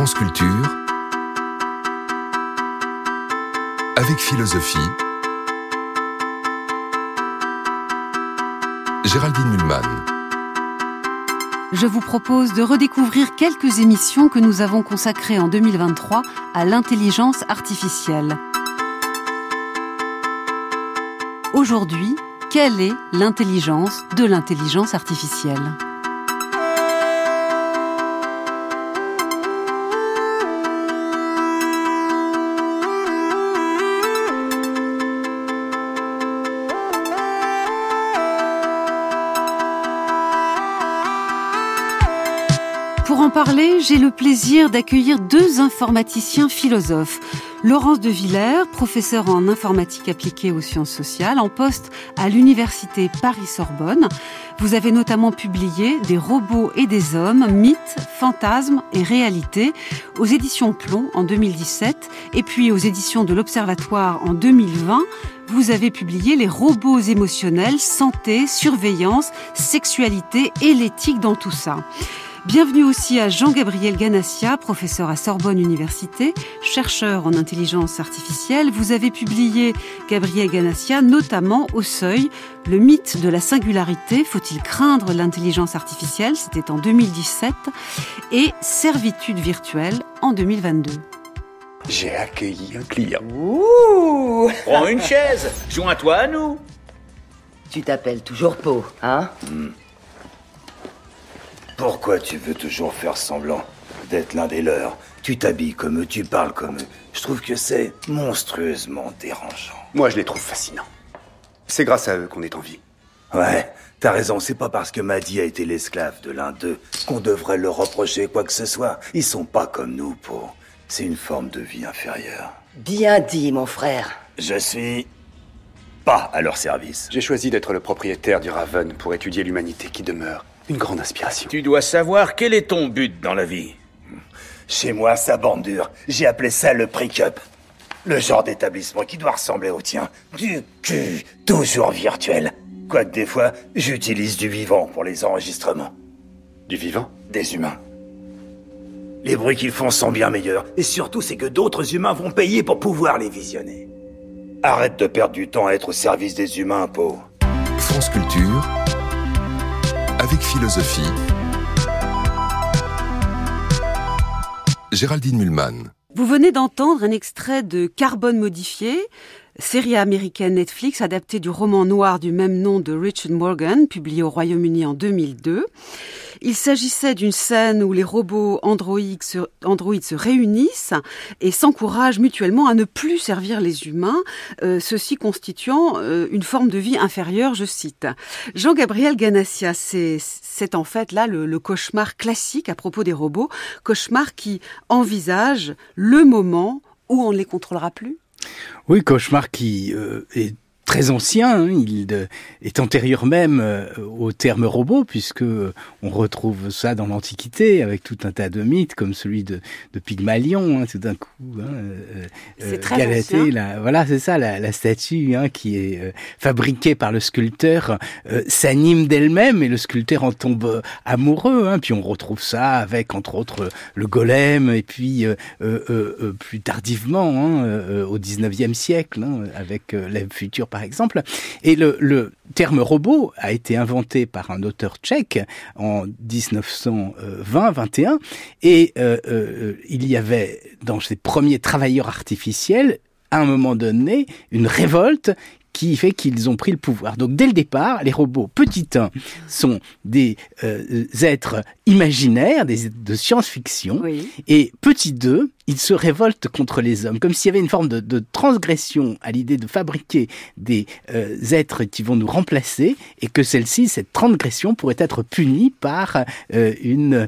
France Culture, avec philosophie, Géraldine Mühlmann. Je vous propose de redécouvrir quelques émissions que nous avons consacrées en 2023 à l'intelligence artificielle. Aujourd'hui, quelle est l'intelligence de l'intelligence artificielle ? Pour en parler, j'ai le plaisir d'accueillir deux informaticiens philosophes. Laurence de Villers, professeure en informatique appliquée aux sciences sociales, en poste à l'université Paris-Sorbonne. Vous avez notamment publié Des robots et des hommes, mythes, fantasmes et réalités aux éditions Plomb en 2017 et puis aux éditions de l'Observatoire en 2020. Vous avez publié Les robots émotionnels, santé, surveillance, sexualité et l'éthique dans tout ça. Bienvenue aussi à Jean-Gabriel Ganassia, professeur à Sorbonne Université, chercheur en intelligence artificielle. Vous avez publié, Gabriel Ganassia, notamment au Seuil, Le mythe de la singularité, faut-il craindre l'intelligence artificielle, c'était en 2017, et Servitude virtuelle en 2022. J'ai accueilli un client. Ouh! Prends une chaise, joins-toi à nous. Tu t'appelles toujours Pau, hein? Pourquoi tu veux toujours faire semblant d'être l'un des leurs? Tu t'habilles comme eux, tu parles comme eux. Je trouve que c'est monstrueusement dérangeant. Moi, je les trouve fascinants. C'est grâce à eux qu'on est en vie. Ouais, t'as raison, c'est pas parce que Maddy a été l'esclave de l'un d'eux qu'on devrait leur reprocher quoi que ce soit. Ils sont pas comme nous, Pau. C'est une forme de vie inférieure. Bien dit, mon frère. Je suis pas à leur service. J'ai choisi d'être le propriétaire du Raven pour étudier l'humanité qui demeure une grande inspiration. Tu dois savoir quel est ton but dans la vie. Chez moi, ça bande dure. J'ai appelé ça le Prick-up. Le genre d'établissement qui doit ressembler au tien. Du cul, toujours virtuel. Quoique des fois, j'utilise du vivant pour les enregistrements. Du vivant? Des humains. Les bruits qu'ils font sont bien meilleurs. Et surtout, c'est que d'autres humains vont payer pour pouvoir les visionner. Arrête de perdre du temps à être au service des humains, Pau. France Culture, avec philosophie, Géraldine Mühlmann. Vous venez d'entendre un extrait de Carbone modifié, série américaine Netflix adaptée du roman noir du même nom de Richard Morgan, publié au Royaume-Uni en 2002. Il s'agissait d'une scène où les robots androïdes se réunissent et s'encouragent mutuellement à ne plus servir les humains, ceci constituant une forme de vie inférieure, je cite. Jean-Gabriel Ganassia, c'est en fait là le cauchemar classique à propos des robots, cauchemar qui envisage le moment où on ne les contrôlera plus. Oui, cauchemar qui est très ancien, il est antérieur même au terme robot, puisque on retrouve ça dans l'Antiquité avec tout un tas de mythes comme celui de Pygmalion, tout d'un coup. C'est très Galatée, ancien. voilà, c'est ça, la statue qui est fabriquée par le sculpteur s'anime d'elle-même et le sculpteur en tombe amoureux. Puis on retrouve ça avec entre autres le golem et puis plus tardivement au 19e siècle avec l'Ève future par exemple. Et le terme robot a été inventé par un auteur tchèque en 1920-21 et il y avait dans ces premiers travailleurs artificiels à un moment donné une révolte qui fait qu'ils ont pris le pouvoir. Donc dès le départ, les robots petit 1 sont des êtres imaginaires, de science-fiction, oui. Et petit 2, ils se révoltent contre les hommes, comme s'il y avait une forme de transgression à l'idée de fabriquer des êtres qui vont nous remplacer, et que cette transgression pourrait être punie par une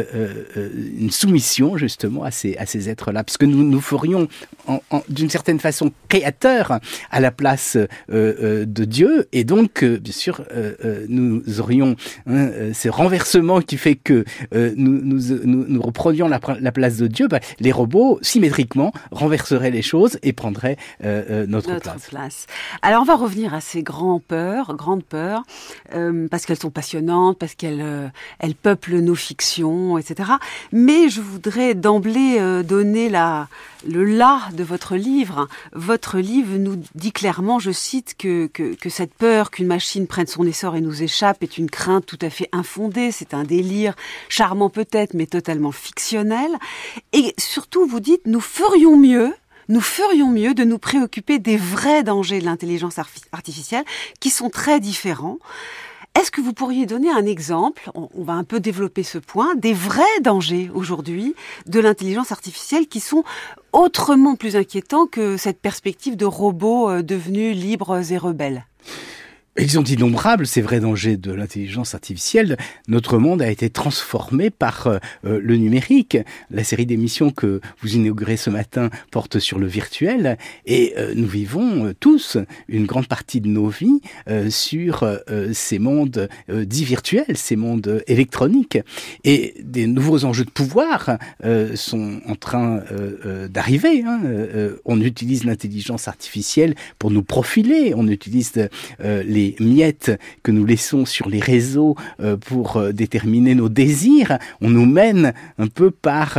soumission justement à ces êtres-là, parce que nous ferions d'une certaine façon créateurs à la place de Dieu, et donc bien sûr nous aurions ce renversement qui fait que nous reprenions la place de Dieu, les robots, symétriquement, renverseraient les choses et prendraient notre place. Alors, on va revenir à ces grandes peurs, parce qu'elles sont passionnantes, parce qu'elles peuplent nos fictions, etc. Mais je voudrais d'emblée donner le là de votre livre. Votre livre nous dit clairement, je cite, que cette peur qu'une machine prenne son essor et nous échappe est une crainte tout à fait infondée, c'est un délire charmant peut-être, mais totalement fictionnel. Et surtout, vous dites, nous ferions mieux de nous préoccuper des vrais dangers de l'intelligence artificielle, qui sont très différents. Est-ce que vous pourriez donner un exemple, on va un peu développer ce point, des vrais dangers aujourd'hui de l'intelligence artificielle qui sont autrement plus inquiétants que cette perspective de robots devenus libres et rebelles ? Ils sont innombrables, ces vrais dangers de l'intelligence artificielle. Notre monde a été transformé par le numérique. La série d'émissions que vous inaugurez ce matin porte sur le virtuel. Et nous vivons tous une grande partie de nos vies sur ces mondes dits virtuels, ces mondes électroniques. Et des nouveaux enjeux de pouvoir sont en train d'arriver. On utilise l'intelligence artificielle pour nous profiler. On utilise les miettes que nous laissons sur les réseaux pour déterminer nos désirs. On nous mène un peu par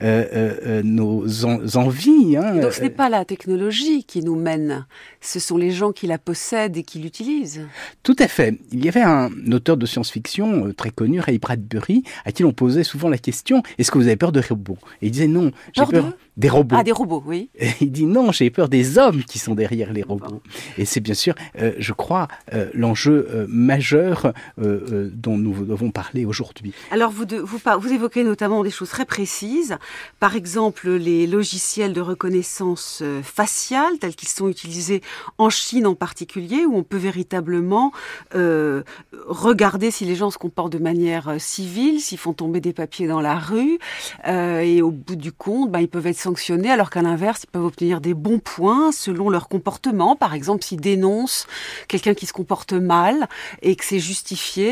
nos envies. Donc ce n'est pas la technologie qui nous mène, ce sont les gens qui la possèdent et qui l'utilisent. Tout à fait. Il y avait un auteur de science-fiction très connu, Ray Bradbury, à qui l'on posait souvent la question « Est-ce que vous avez peur de robots ?» Et il disait « Non, j'ai peur des robots. » Ah, des robots, oui. Et il dit « Non, j'ai peur des hommes qui sont derrière les robots. » Et c'est bien sûr, je crois, l'enjeu majeur dont nous devons parler aujourd'hui. Alors, vous évoquez notamment des choses très précises. Par exemple, les logiciels de reconnaissance faciale, tels qu'ils sont utilisés en Chine en particulier, où on peut véritablement regarder si les gens se comportent de manière civile, s'ils font tomber des papiers dans la rue, et au bout du compte, ils peuvent être sanctionnés, alors qu'à l'inverse, ils peuvent obtenir des bons points selon leur comportement. Par exemple, s'ils dénoncent quelqu'un qui se comporte mal et que c'est justifié.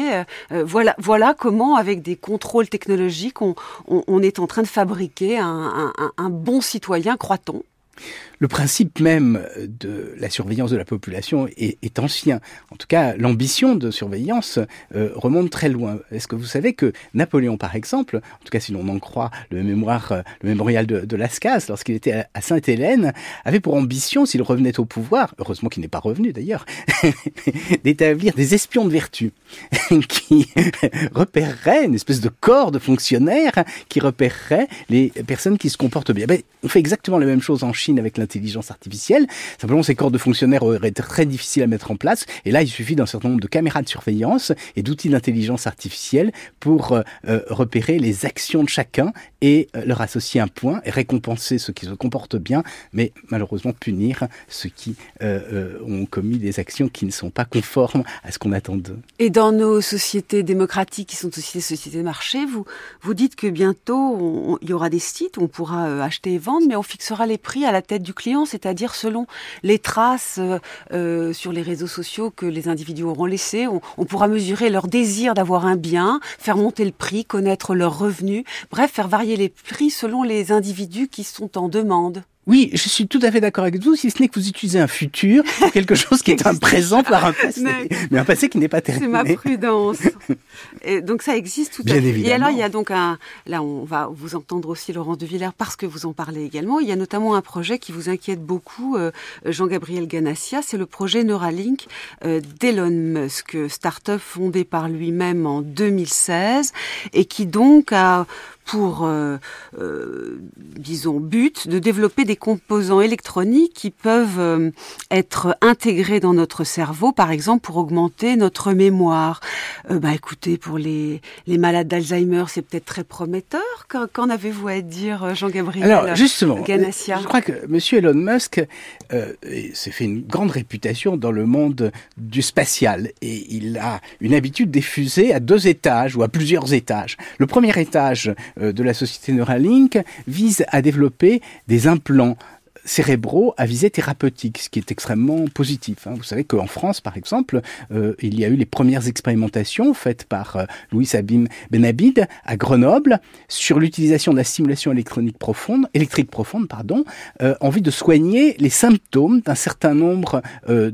Voilà comment, avec des contrôles technologiques, on est en train de fabriquer un bon citoyen, croit-on. Le principe même de la surveillance de la population est ancien. En tout cas, l'ambition de surveillance remonte très loin. Est-ce que vous savez que Napoléon, par exemple, en tout cas si l'on en croit le mémorial de Lascaz, lorsqu'il était à Sainte-Hélène, avait pour ambition, s'il revenait au pouvoir, heureusement qu'il n'est pas revenu d'ailleurs, d'établir des espions de vertu qui repéreraient une espèce de corps de fonctionnaires qui repéreraient les personnes qui se comportent bien. On fait exactement la même chose en Chine avec l'intelligence artificielle. Simplement, ces corps de fonctionnaires auraient été très difficiles à mettre en place. Et là, il suffit d'un certain nombre de caméras de surveillance et d'outils d'intelligence artificielle pour repérer les actions de chacun et leur associer un point et récompenser ceux qui se comportent bien, mais malheureusement punir ceux qui ont commis des actions qui ne sont pas conformes à ce qu'on attend d'eux. Et dans nos sociétés démocratiques, qui sont aussi des sociétés de marché, vous dites que bientôt, il y aura des sites où on pourra acheter et vendre, mais on fixera les prix à la tête du client, c'est-à-dire selon les traces sur les réseaux sociaux que les individus auront laissées. On pourra mesurer leur désir d'avoir un bien, faire monter le prix, connaître leurs revenus, bref, faire varier les prix selon les individus qui sont en demande. Oui, je suis tout à fait d'accord avec vous, si ce n'est que vous utilisez un futur, quelque chose qui est un présent par un passé, mais un passé qui n'est pas terminé. C'est ma prudence. Et donc ça existe tout à fait. Bien évidemment. Et alors il y a donc là on va vous entendre aussi Laurence de Villers parce que vous en parlez également. Il y a notamment un projet qui vous inquiète beaucoup, Jean-Gabriel Ganassia, c'est le projet Neuralink d'Elon Musk, start-up fondée par lui-même en 2016 et qui donc a pour, disons, but de développer des composants électroniques qui peuvent être intégrés dans notre cerveau, par exemple, pour augmenter notre mémoire. Écoutez, pour les malades d'Alzheimer, c'est peut-être très prometteur. Qu'en avez-vous à dire, Jean-Gabriel Ganassia ? Alors, justement, je crois que M. Elon Musk s'est fait une grande réputation dans le monde du spatial. Et il a une habitude diffusée à 2 étages ou à plusieurs étages. Le premier étage de la société Neuralink vise à développer des implants cérébraux à visée thérapeutique, ce qui est extrêmement positif. Vous savez qu'en France, par exemple, il y a eu les premières expérimentations faites par Louis Sabine Benabid à Grenoble sur l'utilisation de la stimulation électrique profonde, en vue de soigner les symptômes d'un certain nombre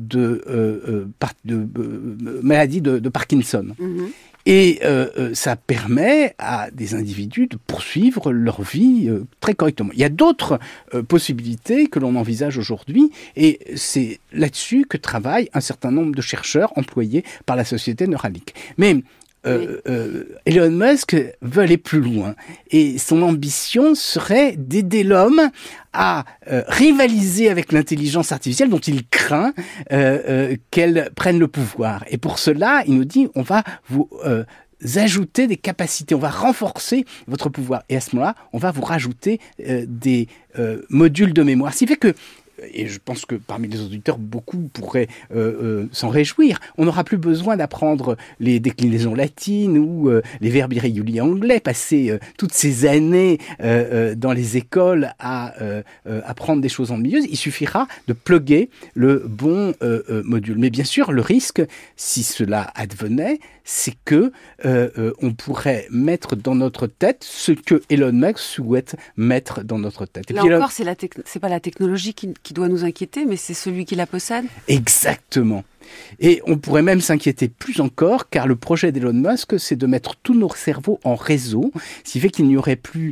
de maladies de Parkinson. Et ça permet à des individus de poursuivre leur vie très correctement. Il y a d'autres possibilités que l'on envisage aujourd'hui, et c'est là-dessus que travaillent un certain nombre de chercheurs employés par la société Neuralink. Mais Elon Musk veut aller plus loin, et son ambition serait d'aider l'homme à rivaliser avec l'intelligence artificielle dont il craint qu'elle prenne le pouvoir. Et pour cela, il nous dit, on va vous ajouter des capacités, on va renforcer votre pouvoir. Et à ce moment-là, on va vous rajouter des modules de mémoire. Ce qui fait que, et je pense que parmi les auditeurs, beaucoup pourraient s'en réjouir. On n'aura plus besoin d'apprendre les déclinaisons latines ou les verbes irréguliers anglais, passer toutes ces années dans les écoles à apprendre des choses ennuyeuses. Il suffira de plugger le bon module. Mais bien sûr, le risque, si cela advenait, c'est que on pourrait mettre dans notre tête ce que Elon Musk souhaite mettre dans notre tête. Et là puis, encore, c'est pas la technologie qui doit nous inquiéter, mais c'est celui qui la possède. Exactement. Et on pourrait même s'inquiéter plus encore, car le projet d'Elon Musk, c'est de mettre tous nos cerveaux en réseau, ce qui fait qu'il n'y aurait plus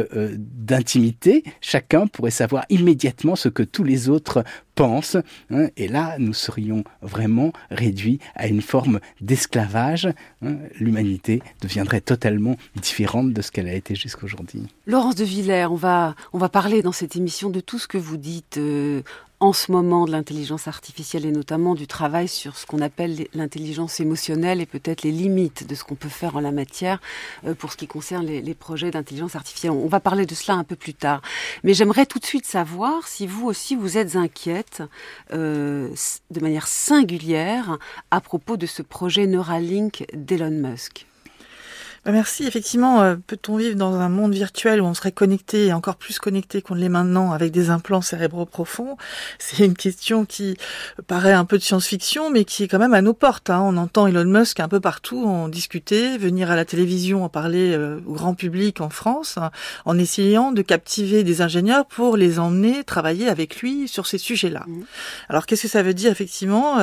d'intimité. Chacun pourrait savoir immédiatement ce que tous les autres pensent. Et là, nous serions vraiment réduits à une forme d'esclavage. L'humanité deviendrait totalement différente de ce qu'elle a été jusqu'aujourd'hui. Laurence de Villers, on va parler dans cette émission de tout ce que vous dites en ce moment de l'intelligence artificielle et notamment du travail sur ce qu'on appelle l'intelligence émotionnelle et peut-être les limites de ce qu'on peut faire en la matière pour ce qui concerne les projets d'intelligence artificielle. On va parler de cela un peu plus tard. Mais j'aimerais tout de suite savoir si vous aussi vous êtes inquiète de manière singulière à propos de ce projet Neuralink d'Elon Musk. Merci. Effectivement, peut-on vivre dans un monde virtuel où on serait connecté et encore plus connecté qu'on ne l'est maintenant avec des implants cérébraux profonds? C'est une question qui paraît un peu de science-fiction, mais qui est quand même à nos portes. On entend Elon Musk un peu partout en discuter, venir à la télévision en parler au grand public en France, en essayant de captiver des ingénieurs pour les emmener travailler avec lui sur ces sujets-là. Alors, qu'est-ce que ça veut dire, effectivement?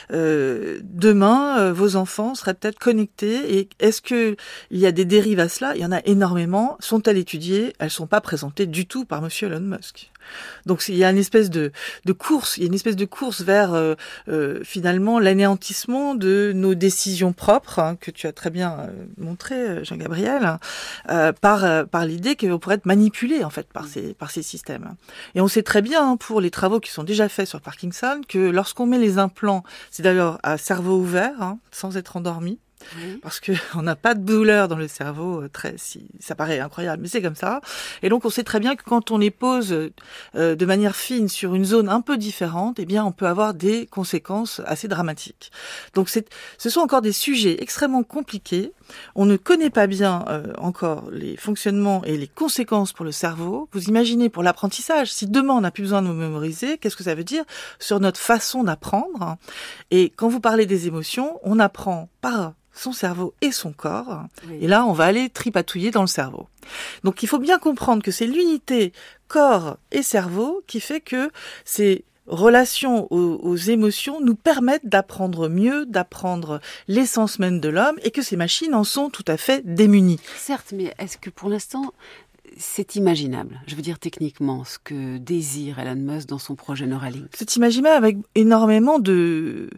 Demain, vos enfants seraient peut-être connectés, et est-ce que il y a des dérives à cela? Il y en a énormément. Sont-elles étudiées? Elles sont pas présentées du tout par Monsieur Elon Musk. Donc il y a une espèce de course, vers finalement l'anéantissement de nos décisions propres, que tu as très bien montré, Jean-Gabriel, par l'idée qu'on pourrait être manipulé en fait par ces systèmes. Et on sait très bien pour les travaux qui sont déjà faits sur Parkinson que lorsqu'on met les implants, c'est d'ailleurs à cerveau ouvert, sans être endormi. Parce que on n'a pas de douleur dans le cerveau, ça paraît incroyable, mais c'est comme ça. Et donc on sait très bien que quand on les pose de manière fine sur une zone un peu différente, eh bien on peut avoir des conséquences assez dramatiques. Donc ce sont encore des sujets extrêmement compliqués. On ne connaît pas bien encore les fonctionnements et les conséquences pour le cerveau. Vous imaginez pour l'apprentissage, si demain on n'a plus besoin de nous mémoriser, qu'est-ce que ça veut dire sur notre façon d'apprendre? Et quand vous parlez des émotions, on apprend par son cerveau et son corps. Oui. Et là, on va aller tripatouiller dans le cerveau. Donc, il faut bien comprendre que c'est l'unité corps et cerveau qui fait que ces relations aux émotions nous permettent d'apprendre mieux, d'apprendre l'essence même de l'homme, et que ces machines en sont tout à fait démunies. Certes, mais est-ce que pour l'instant, c'est imaginable, je veux dire techniquement, ce que désire Elon Musk dans son projet Neuralink? C'est imaginable avec énormément de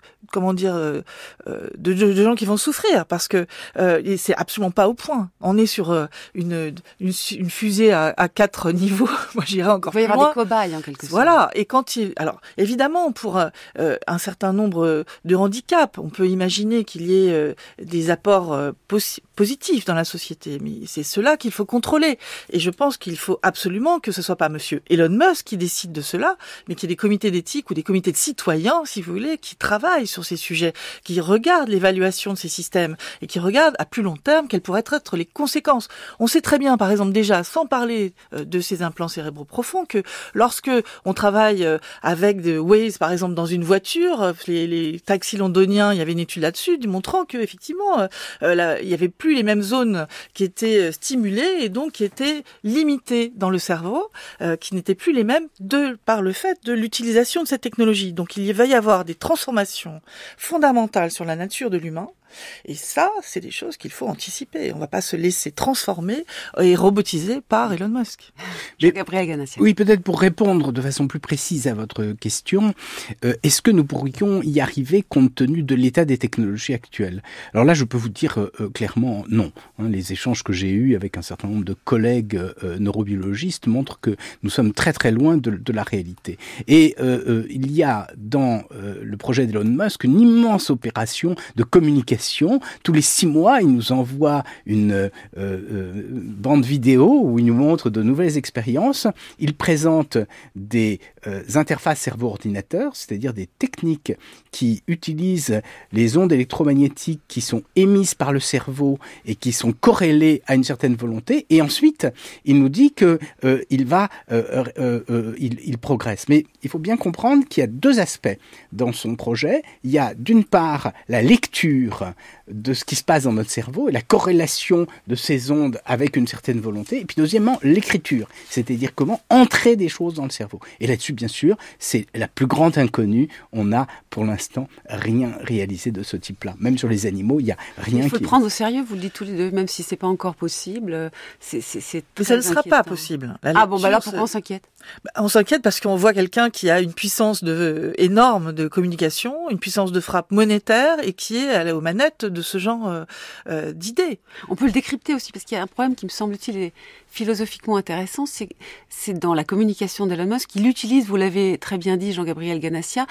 gens qui vont souffrir, parce que c'est absolument pas au point. On est sur une fusée à 4 niveaux. Moi, j'irais encore plus loin. Il va y avoir des cobayes en quelque sorte. Voilà. Et alors évidemment, pour un certain nombre de handicaps, on peut imaginer qu'il y ait des apports positifs dans la société, mais c'est cela qu'il faut contrôler. Et je je pense qu'il faut absolument que ce soit pas monsieur Elon Musk qui décide de cela, mais qu'il y ait des comités d'éthique ou des comités de citoyens, si vous voulez, qui travaillent sur ces sujets, qui regardent l'évaluation de ces systèmes et qui regardent à plus long terme quelles pourraient être les conséquences. On sait très bien, par exemple, déjà, sans parler de ces implants cérébraux profonds, que lorsque on travaille avec de Waze, par exemple, dans une voiture, les taxis londoniens, il y avait une étude là-dessus, montrant que effectivement, il y avait plus les mêmes zones qui étaient stimulées et donc qui étaient limitées dans le cerveau, qui n'étaient plus les mêmes par le fait de l'utilisation de cette technologie. Donc il va y avoir des transformations fondamentales sur la nature de l'humain. Et ça, c'est des choses qu'il faut anticiper. On ne va pas se laisser transformer et robotiser par Elon Musk. Gabriel Ganassia. Oui, peut-être pour répondre de façon plus précise à votre question, est-ce que nous pourrions y arriver compte tenu de l'état des technologies actuelles ? Alors là, je peux vous dire clairement non. Les échanges que j'ai eus avec un certain nombre de collègues neurobiologistes montrent que nous sommes très très loin de la réalité. Et il y a dans le projet d'Elon Musk une immense opération de communication. Tous les 6 mois, il nous envoie une bande vidéo où il nous montre de nouvelles expériences. Il présente des interfaces cerveau-ordinateur, c'est-à-dire des techniques qui utilisent les ondes électromagnétiques qui sont émises par le cerveau et qui sont corrélées à une certaine volonté. Et ensuite, il nous dit que il progresse. Mais il faut bien comprendre qu'il y a 2 aspects dans son projet. Il y a d'une part la lecture de ce qui se passe dans notre cerveau et la corrélation de ces ondes avec une certaine volonté. Et puis deuxièmement, l'écriture, c'est-à-dire comment entrer des choses dans le cerveau. Et là-dessus, bien sûr, c'est la plus grande inconnue. On n'a pour l'instant rien réalisé de ce type-là. Même sur les animaux, il n'y a rien. Il faut le prendre au sérieux, vous le dites tous les deux, même si c'est pas encore possible. Mais ça ne sera pas possible. Alors pourquoi on s'inquiète ? On s'inquiète parce qu'on voit quelqu'un qui a une puissance énorme de communication, une puissance de frappe monétaire et qui est aux manettes de ce genre d'idées. On peut le décrypter aussi parce qu'il y a un problème qui me semble-t-il philosophiquement intéressant, c'est dans la communication d'Elon Musk. Il utilise, vous l'avez très bien dit Jean-Gabriel Ganassia,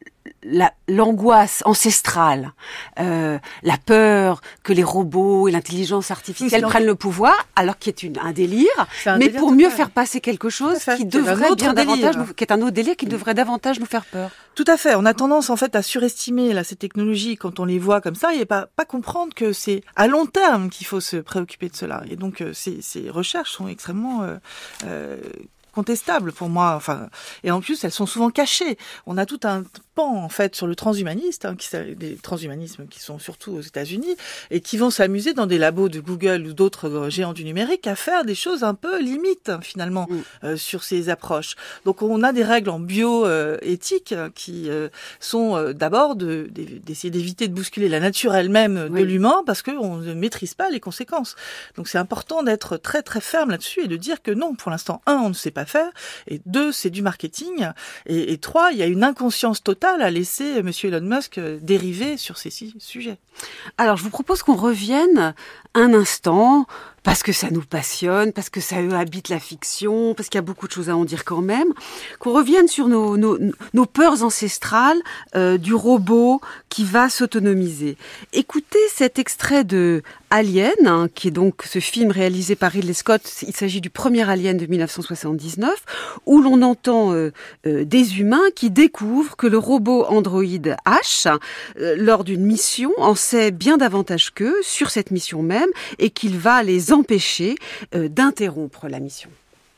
l'angoisse ancestrale, la peur que les robots et l'intelligence artificielle prennent le pouvoir, alors qu'il est un délire, mais pour mieux faire passer quelque chose qui devrait bien davantage, qui est un autre délire qui devrait davantage nous faire peur. Tout à fait. On a tendance en fait à surestimer ces technologies quand on les voit comme ça et pas comprendre que c'est à long terme qu'il faut se préoccuper de cela. Et donc ces recherches sont extrêmement contestables pour moi. Et en plus, elles sont souvent cachées. On a tout un pan en fait sur le transhumanisme, des transhumanismes qui sont surtout aux États-Unis et qui vont s'amuser dans des labos de Google ou d'autres géants du numérique à faire des choses un peu limites finalement sur ces approches. Donc on a des règles en bioéthique qui sont d'abord d'essayer d'éviter de bousculer la nature elle-même de l'humain parce qu'on ne maîtrise pas les conséquences. Donc c'est important d'être très très ferme là-dessus et de dire que non, pour l'instant, 1, on ne sait pas faire, et 2, c'est du marketing, et 3, il y a une inconscience totale à laisser monsieur Elon Musk dériver sur ces sujets. Alors je vous propose qu'on revienne un instant, parce que ça nous passionne, parce que ça habite la fiction, parce qu'il y a beaucoup de choses à en dire quand même, qu'on revienne sur nos peurs ancestrales du robot qui va s'autonomiser. Écoutez cet extrait de Alien, qui est donc ce film réalisé par Ridley Scott. Il s'agit du premier Alien de 1979, où l'on entend des humains qui découvrent que le robot androïde H, lors d'une mission, en sait bien davantage qu'eux sur cette mission même, et qu'il va les empêcher d'interrompre la mission.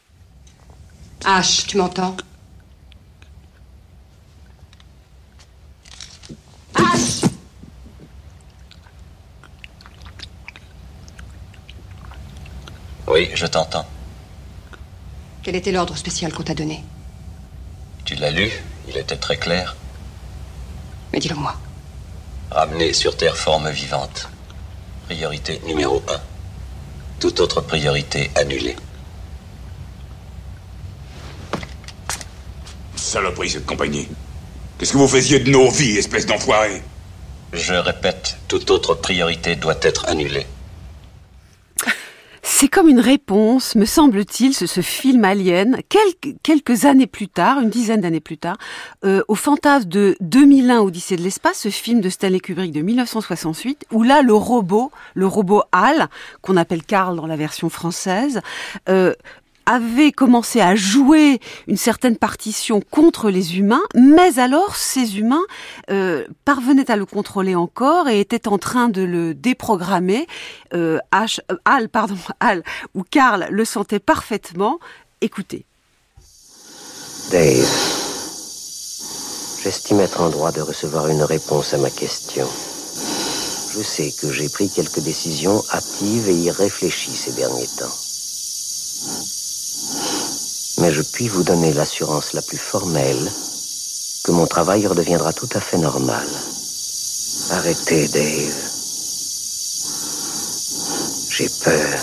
H, tu m'entends? H! Oui, je t'entends. Quel était l'ordre spécial qu'on t'a donné? Tu l'as lu? Il était très clair. Mais dis-le-moi. Ramener sur Terre forme vivante. Priorité numéro 1. Toute autre priorité annulée. Saloperie, cette compagnie. Qu'est-ce que vous faisiez de nos vies, espèce d'enfoiré? Je répète, toute autre priorité doit être annulée. C'est comme une réponse, me semble-t-il, ce film Alien, quelques années plus tard, une dizaine d'années plus tard, au fantasme de 2001 Odyssée de l'espace, ce film de Stanley Kubrick de 1968, où là le robot HAL, qu'on appelle Carl dans la version française, avait commencé à jouer une certaine partition contre les humains, mais alors ces humains parvenaient à le contrôler encore et étaient en train de le déprogrammer. HAL, où Carl le sentait parfaitement. Écoutez. Dave, j'estime être en droit de recevoir une réponse à ma question. Je sais que j'ai pris quelques décisions hâtives et irréfléchies ces derniers temps. Mais je puis vous donner l'assurance la plus formelle que mon travail redeviendra tout à fait normal. Arrêtez, Dave. J'ai peur.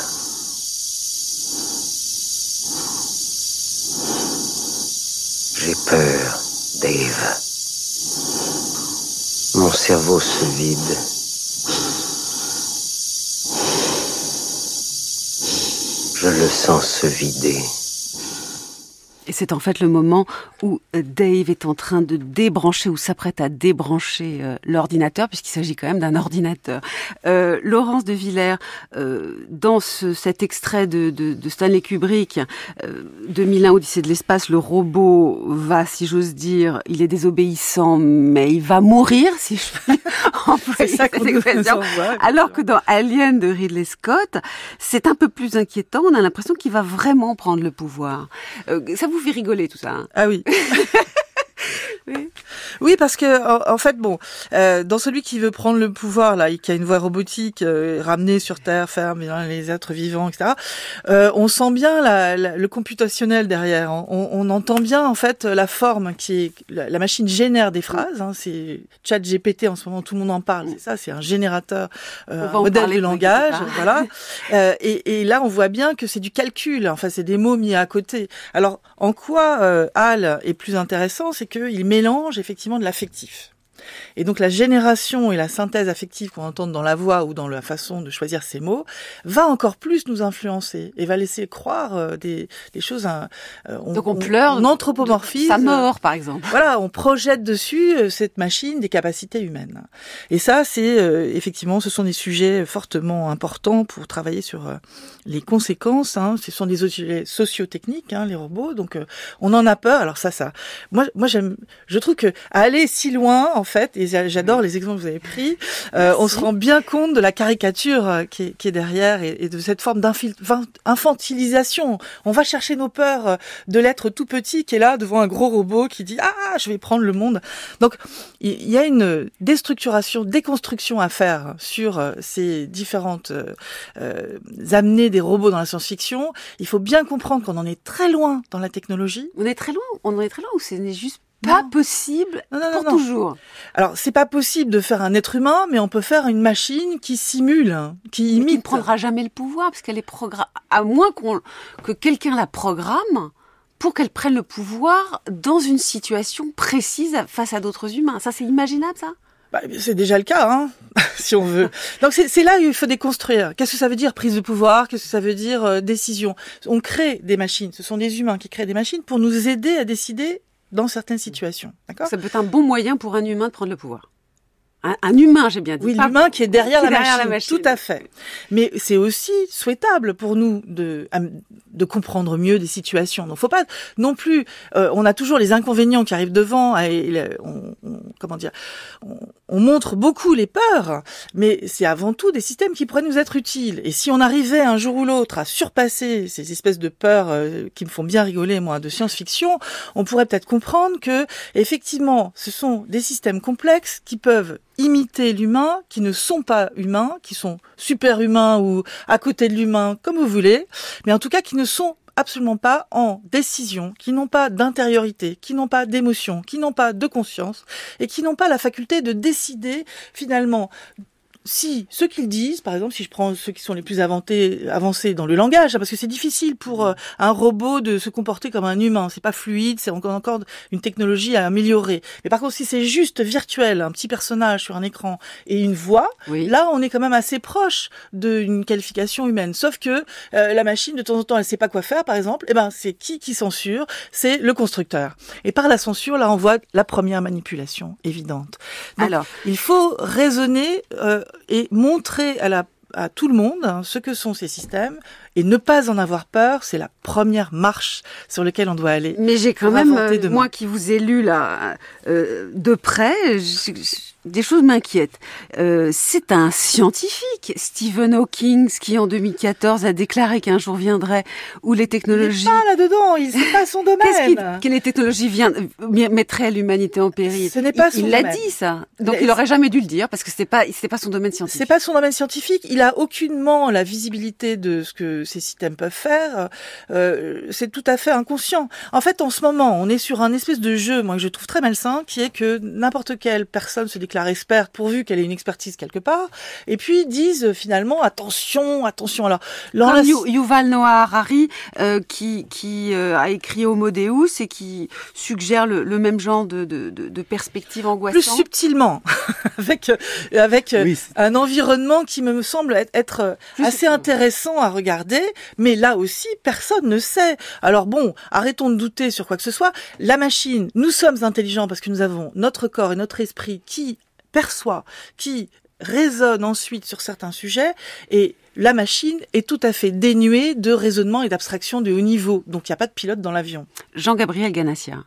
J'ai peur, Dave. Mon cerveau se vide. Je le sens se vider. Et c'est en fait le moment où Dave est en train de débrancher ou s'apprête à débrancher l'ordinateur, puisqu'il s'agit quand même d'un ordinateur. Laurence de Villers, dans cet extrait de Stanley Kubrick, 2001 Odyssée de l'espace, le robot va, si j'ose dire, il est désobéissant, mais il va mourir, si je puis employer cette expression. Alors que dans Alien de Ridley Scott, c'est un peu plus inquiétant. On a l'impression qu'il va vraiment prendre le pouvoir. Ça vous fait rigoler tout ça, hein? Ah oui. Oui, parce que en fait, dans celui qui veut prendre le pouvoir, là, qui a une voix robotique, ramener sur Terre, faire les êtres vivants, etc. On sent bien le computationnel derrière. On entend bien en fait la forme qui est la machine génère des phrases. Hein, c'est ChatGPT en ce moment, tout le monde en parle. C'est ça, c'est un générateur, un modèle de langage, voilà. Et là, on voit bien que c'est du calcul. Enfin, c'est des mots mis à côté. Alors, en quoi HAL est plus intéressant, c'est qu'il mélange effectivement de l'affectif. Et donc la génération et la synthèse affective qu'on entend dans la voix ou dans la façon de choisir ces mots va encore plus nous influencer et va laisser croire des choses. Donc on pleure, on anthropomorphise sa mort par exemple. Voilà, on projette dessus cette machine des capacités humaines. Et ça, c'est effectivement, ce sont des sujets fortement importants pour travailler sur les conséquences. Hein. Ce sont des sujets socio-techniques, hein, les robots. Donc on en a peur. Alors ça. Moi je trouve que aller si loin, en fait, et j'adore les exemples que vous avez pris, on se rend bien compte de la caricature qui est derrière et de cette forme d'infantilisation. On va chercher nos peurs de l'être tout petit qui est là devant un gros robot qui dit « Ah, je vais prendre le monde ». Donc, il y a une déconstruction à faire sur ces différentes amenées des robots dans la science-fiction. Il faut bien comprendre qu'on en est très loin dans la technologie. On en est très loin ou ce n'est juste pas possible pour toujours. Alors, c'est pas possible de faire un être humain, mais on peut faire une machine qui simule, qui imite. Qui ne prendra jamais le pouvoir, parce qu'elle est à moins que quelqu'un la programme pour qu'elle prenne le pouvoir dans une situation précise face à d'autres humains. Ça, c'est imaginable, ça? C'est déjà le cas, hein, si on veut. Donc c'est là où il faut déconstruire. Qu'est-ce que ça veut dire prise de pouvoir? Qu'est-ce que ça veut dire décision? On crée des machines. Ce sont des humains qui créent des machines pour nous aider à décider dans certaines situations. D'accord? Ça peut être un bon moyen pour un humain de prendre le pouvoir. Un humain, j'ai bien dit. Oui, l'humain qui est derrière la machine. Tout à fait. Mais c'est aussi souhaitable pour nous de comprendre mieux des situations. Donc, faut pas non plus. On a toujours les inconvénients qui arrivent devant. Et on montre beaucoup les peurs, mais c'est avant tout des systèmes qui pourraient nous être utiles. Et si on arrivait un jour ou l'autre à surpasser ces espèces de peurs qui me font bien rigoler, moi, de science-fiction, on pourrait peut-être comprendre que, effectivement, ce sont des systèmes complexes qui peuvent imiter l'humain, qui ne sont pas humains, qui sont super-humains ou à côté de l'humain, comme vous voulez, mais en tout cas qui ne sont absolument pas en décision, qui n'ont pas d'intériorité, qui n'ont pas d'émotion, qui n'ont pas de conscience et qui n'ont pas la faculté de décider finalement si ceux qui le disent, par exemple, si je prends ceux qui sont les plus avancés dans le langage, parce que c'est difficile pour un robot de se comporter comme un humain, c'est pas fluide, c'est encore une technologie à améliorer. Mais par contre, si c'est juste virtuel, un petit personnage sur un écran et une voix, là, on est quand même assez proche d'une qualification humaine. Sauf que la machine, de temps en temps, elle sait pas quoi faire, par exemple. Eh ben, c'est qui censure? C'est le constructeur. Et par la censure, là, on voit la première manipulation évidente. Donc, alors, il faut raisonner et montrer à tout le monde ce que sont ces systèmes et ne pas en avoir peur, c'est la première marche sur laquelle on doit aller. Mais j'ai quand même, moi qui vous ai lu là de près, des choses m'inquiètent. C'est un scientifique, Stephen Hawking, qui en 2014 a déclaré qu'un jour viendrait où les technologies... Il n'est pas là-dedans, c'est pas son domaine. Que les technologies mettraient l'humanité en péril. Ce n'est pas son domaine. Il l'a dit ça. Donc il aurait jamais dû le dire parce que c'était pas son domaine scientifique. C'est pas son domaine scientifique. Il a aucunement la visibilité de ce que ces systèmes peuvent faire. C'est tout à fait inconscient. En fait, en ce moment, on est sur un espèce de jeu, moi que je trouve très malsain, qui est que n'importe quelle personne se déclare experte pourvu qu'elle ait une expertise quelque part, et puis disent finalement attention. Alors, Yuval Noah Harari qui a écrit Homo Deus et qui suggère le même genre de perspective angoissante. Plus subtilement, avec un environnement qui me semble être assez intéressant à regarder, mais là aussi, personne ne sait. Alors bon, arrêtons de douter sur quoi que ce soit. La machine, nous sommes intelligents parce que nous avons notre corps et notre esprit qui perçoit, qui raisonne ensuite sur certains sujets, et la machine est tout à fait dénuée de raisonnement et d'abstraction de haut niveau. Donc il n'y a pas de pilote dans l'avion. Jean-Gabriel Ganassia.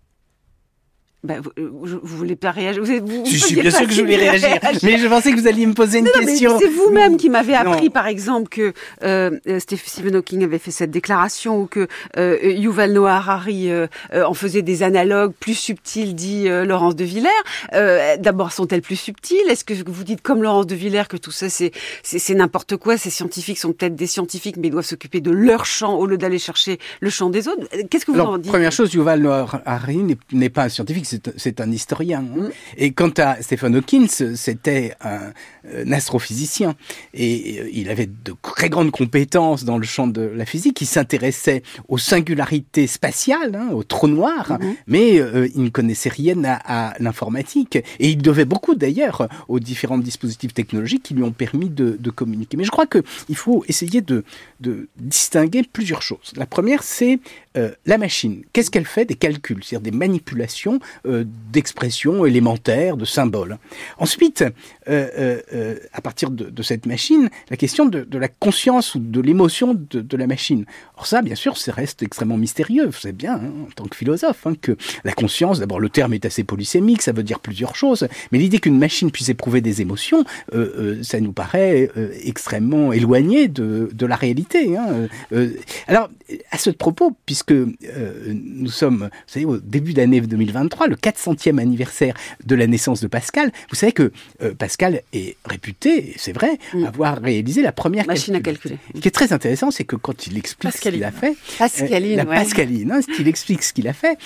Vous voulez pas réagir? Je suis bien sûr que je voulais réagir, mais je pensais que vous alliez me poser une question. Mais c'est vous-même qui m'avez appris, par exemple, que Stephen Hawking avait fait cette déclaration, ou que Yuval Noah Harari en faisait des analogues plus subtils, dit Laurence de Villers. D'abord, sont-elles plus subtiles? Est-ce que vous dites, comme Laurence de Villers, que tout ça c'est n'importe quoi? Ces scientifiques sont peut-être des scientifiques, mais ils doivent s'occuper de leur champ au lieu d'aller chercher le champ des autres. Qu'est-ce que vous en dites? Première chose, Yuval Noah Harari n'est pas un scientifique. C'est un historien. Et quant à Stephen Hawking, c'était un astrophysicien. Et il avait de très grandes compétences dans le champ de la physique. Il s'intéressait aux singularités spatiales, aux trous noirs, mais il ne connaissait rien à l'informatique. Et il devait beaucoup, d'ailleurs, aux différents dispositifs technologiques qui lui ont permis de communiquer. Mais je crois qu'il faut essayer de distinguer plusieurs choses. La première, c'est la machine. Qu'est-ce qu'elle fait? Des calculs, c'est-à-dire des manipulations d'expressions élémentaires, de symboles. Ensuite, à partir de cette machine, la question de la conscience ou de l'émotion de la machine. Or ça, bien sûr, ça reste extrêmement mystérieux. Vous savez bien, en tant que philosophe, que la conscience, d'abord le terme est assez polysémique, ça veut dire plusieurs choses, mais l'idée qu'une machine puisse éprouver des émotions, ça nous paraît extrêmement éloigné de la réalité. Alors, à ce propos, puisque nous sommes, vous savez, au début d'année 2023, le 400e anniversaire de la naissance de Pascal, vous savez que Pascal est réputé, c'est vrai, avoir réalisé la première machine à calculer. Ce qui est très intéressant, c'est que quand il explique ce qu'il a fait, Pascaline, il explique ce qu'il a fait.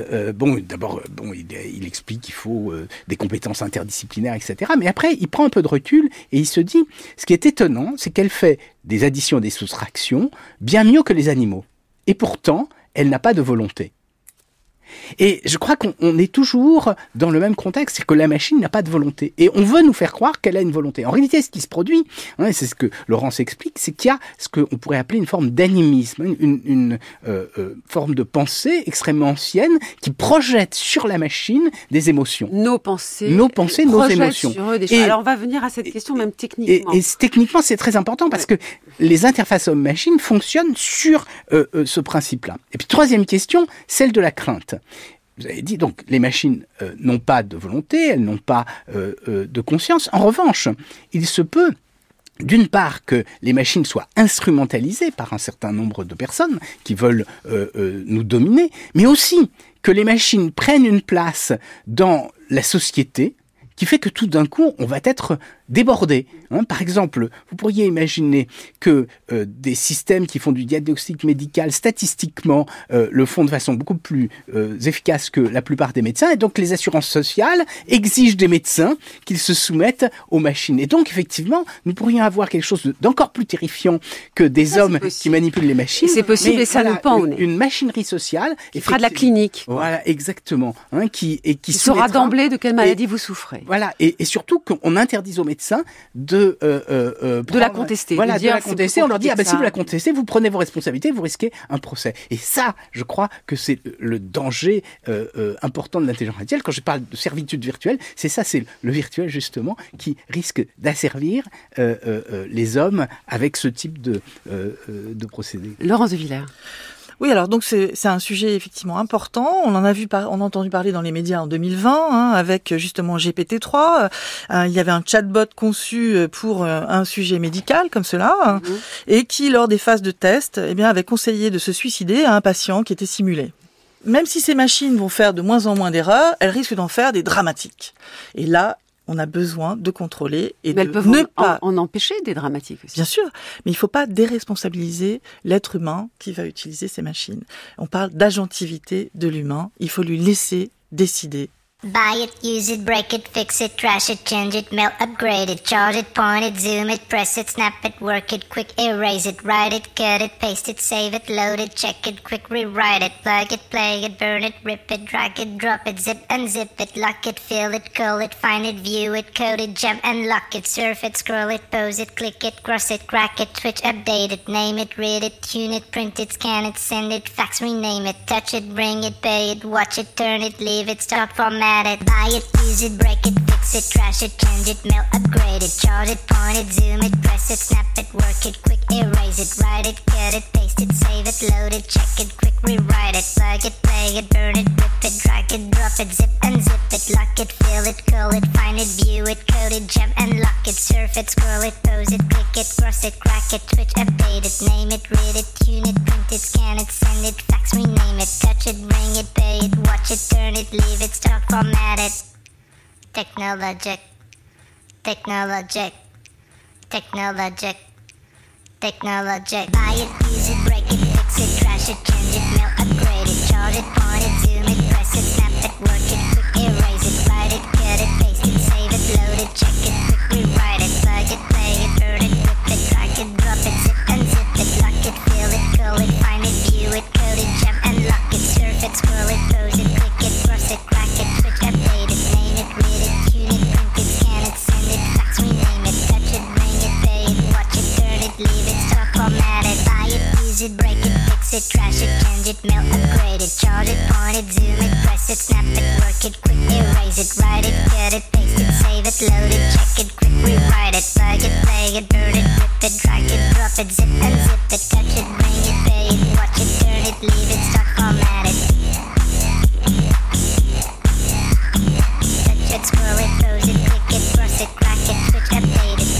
Il explique qu'il faut des compétences interdisciplinaires, etc. Mais après, il prend un peu de recul et il se dit, ce qui est étonnant, c'est qu'elle fait des additions et des soustractions bien mieux que les animaux. Et pourtant, elle n'a pas de volonté. Et je crois qu'on est toujours dans le même contexte, c'est que la machine n'a pas de volonté. Et on veut nous faire croire qu'elle a une volonté. En réalité, ce qui se produit, c'est ce que Laurence explique, c'est qu'il y a ce qu'on pourrait appeler une forme d'animisme, une forme de pensée extrêmement ancienne qui projette sur la machine des émotions. Nos pensées, nos émotions. Sur eux des choses. Alors on va venir à cette question même techniquement. Et techniquement, c'est très important parce que les interfaces homme-machine fonctionnent sur ce principe-là. Et puis troisième question, celle de la crainte. Vous avez dit, donc, les machines n'ont pas de volonté, elles n'ont pas de conscience. En revanche, il se peut, d'une part, que les machines soient instrumentalisées par un certain nombre de personnes qui veulent nous dominer, mais aussi que les machines prennent une place dans la société qui fait que tout d'un coup, on va être débordés. Par exemple, vous pourriez imaginer que des systèmes qui font du diagnostic médical statistiquement le font de façon beaucoup plus efficace que la plupart des médecins, et donc les assurances sociales exigent des médecins qu'ils se soumettent aux machines. Et donc effectivement, nous pourrions avoir quelque chose d'encore plus terrifiant que des hommes qui manipulent les machines. Et c'est possible, et ça nous pend au nez. Une machinerie sociale qui fera de la clinique. Voilà, exactement. Qui saura d'emblée de quelle maladie vous souffrez. Voilà, et surtout qu'on interdise aux médecins de la contester. Voilà, de la contester. On leur dit, si vous la contestez, vous prenez vos responsabilités, vous risquez un procès. Et ça, je crois que c'est le danger important de l'intelligence artificielle. Quand je parle de servitude virtuelle, c'est ça, c'est le virtuel justement qui risque d'asservir les hommes avec ce type de procédé. Laurence de Villers. Oui, alors donc c'est un sujet effectivement important. On en a entendu parler dans les médias en 2020 avec justement GPT-3. Il y avait un chatbot conçu pour un sujet médical comme cela et qui, lors des phases de test, avait conseillé de se suicider à un patient qui était simulé. Même si ces machines vont faire de moins en moins d'erreurs, elles risquent d'en faire des dramatiques. Et là, on a besoin de contrôler et mais de elles peuvent ne pas en empêcher des dramatiques aussi. Bien sûr, mais il ne faut pas déresponsabiliser l'être humain qui va utiliser ces machines. On parle d'agentivité de l'humain, il faut lui laisser décider. Buy it, use it, break it, fix it, trash it, change it, mail, upgrade it, charge it, point it, zoom it, press it, snap it, work it, quick erase it, write it, cut it, paste it, save it, load it, check it, quick rewrite it, plug it, play it, burn it, rip it, drag it, drop it, zip unzip it, lock it, fill it, call it, find it, view it, code it, jump and lock it, surf it, scroll it, pose it, click it, cross it, crack it, switch, update it, name it, read it, tune it, print it, scan it, send it, fax, rename it, touch it, bring it, pay it, watch it, turn it, leave it, start, format it, buy it, use it, break it, fix it, trash it, change it, mail, upgrade it, charge it, point it, zoom it, press it, snap it, work it, quick erase it, write it, cut it, paste it, save it, load it, check it, quick rewrite it, plug it, play it, burn it, rip it, drag it, drop it, zip unzip it, lock it, fill it, call it, find it, view it, code it, jump and lock it, surf it, scroll it, pose it, click it, cross it, crack it, switch, update it, name it, read it, tune it, print it, scan it, send it, fax, rename it, touch it, bring it, pay it, watch it, turn it, leave it, start, format it. Technologic, technologic, technologic, technologic. Buy it, use it, break it, fix it, trash it, change it, mail, upgrade it, charge it, point it, zoom it, press it, snap it, work it, quick erase it, write it, cut it, paste it, save it, load it, check it, quick rewrite it, plug it, play it, burn it, rip it, drag it, drop it, zip unzip it, lock it, fill it, call it, find it, view it, code it, jump and lock it, surf it, scroll it, pose it, click it, cross it, crack it, switch, update it, name it, read it, tune it, print it, scan it, send it, fax, rename it, touch it, bring it, pay it, watch it, turn it, leave it, start, format it, buy it, use it, break it, fix it, trash it, change it, mail, upgrade it, charge it, point it, zoom it, press it, snap it, work it, quick erase it, write it, cut it, paste it, save it, load it, check it, quick rewrite it, plug it, play it, burn it, rip it, drag it, drop it, zip unzip it, touch it, bring it, pay it, watch it, turn it, leave it, start, format it. Touch it, scroll it, pose it, click it, cross it, crack it, switch, update it.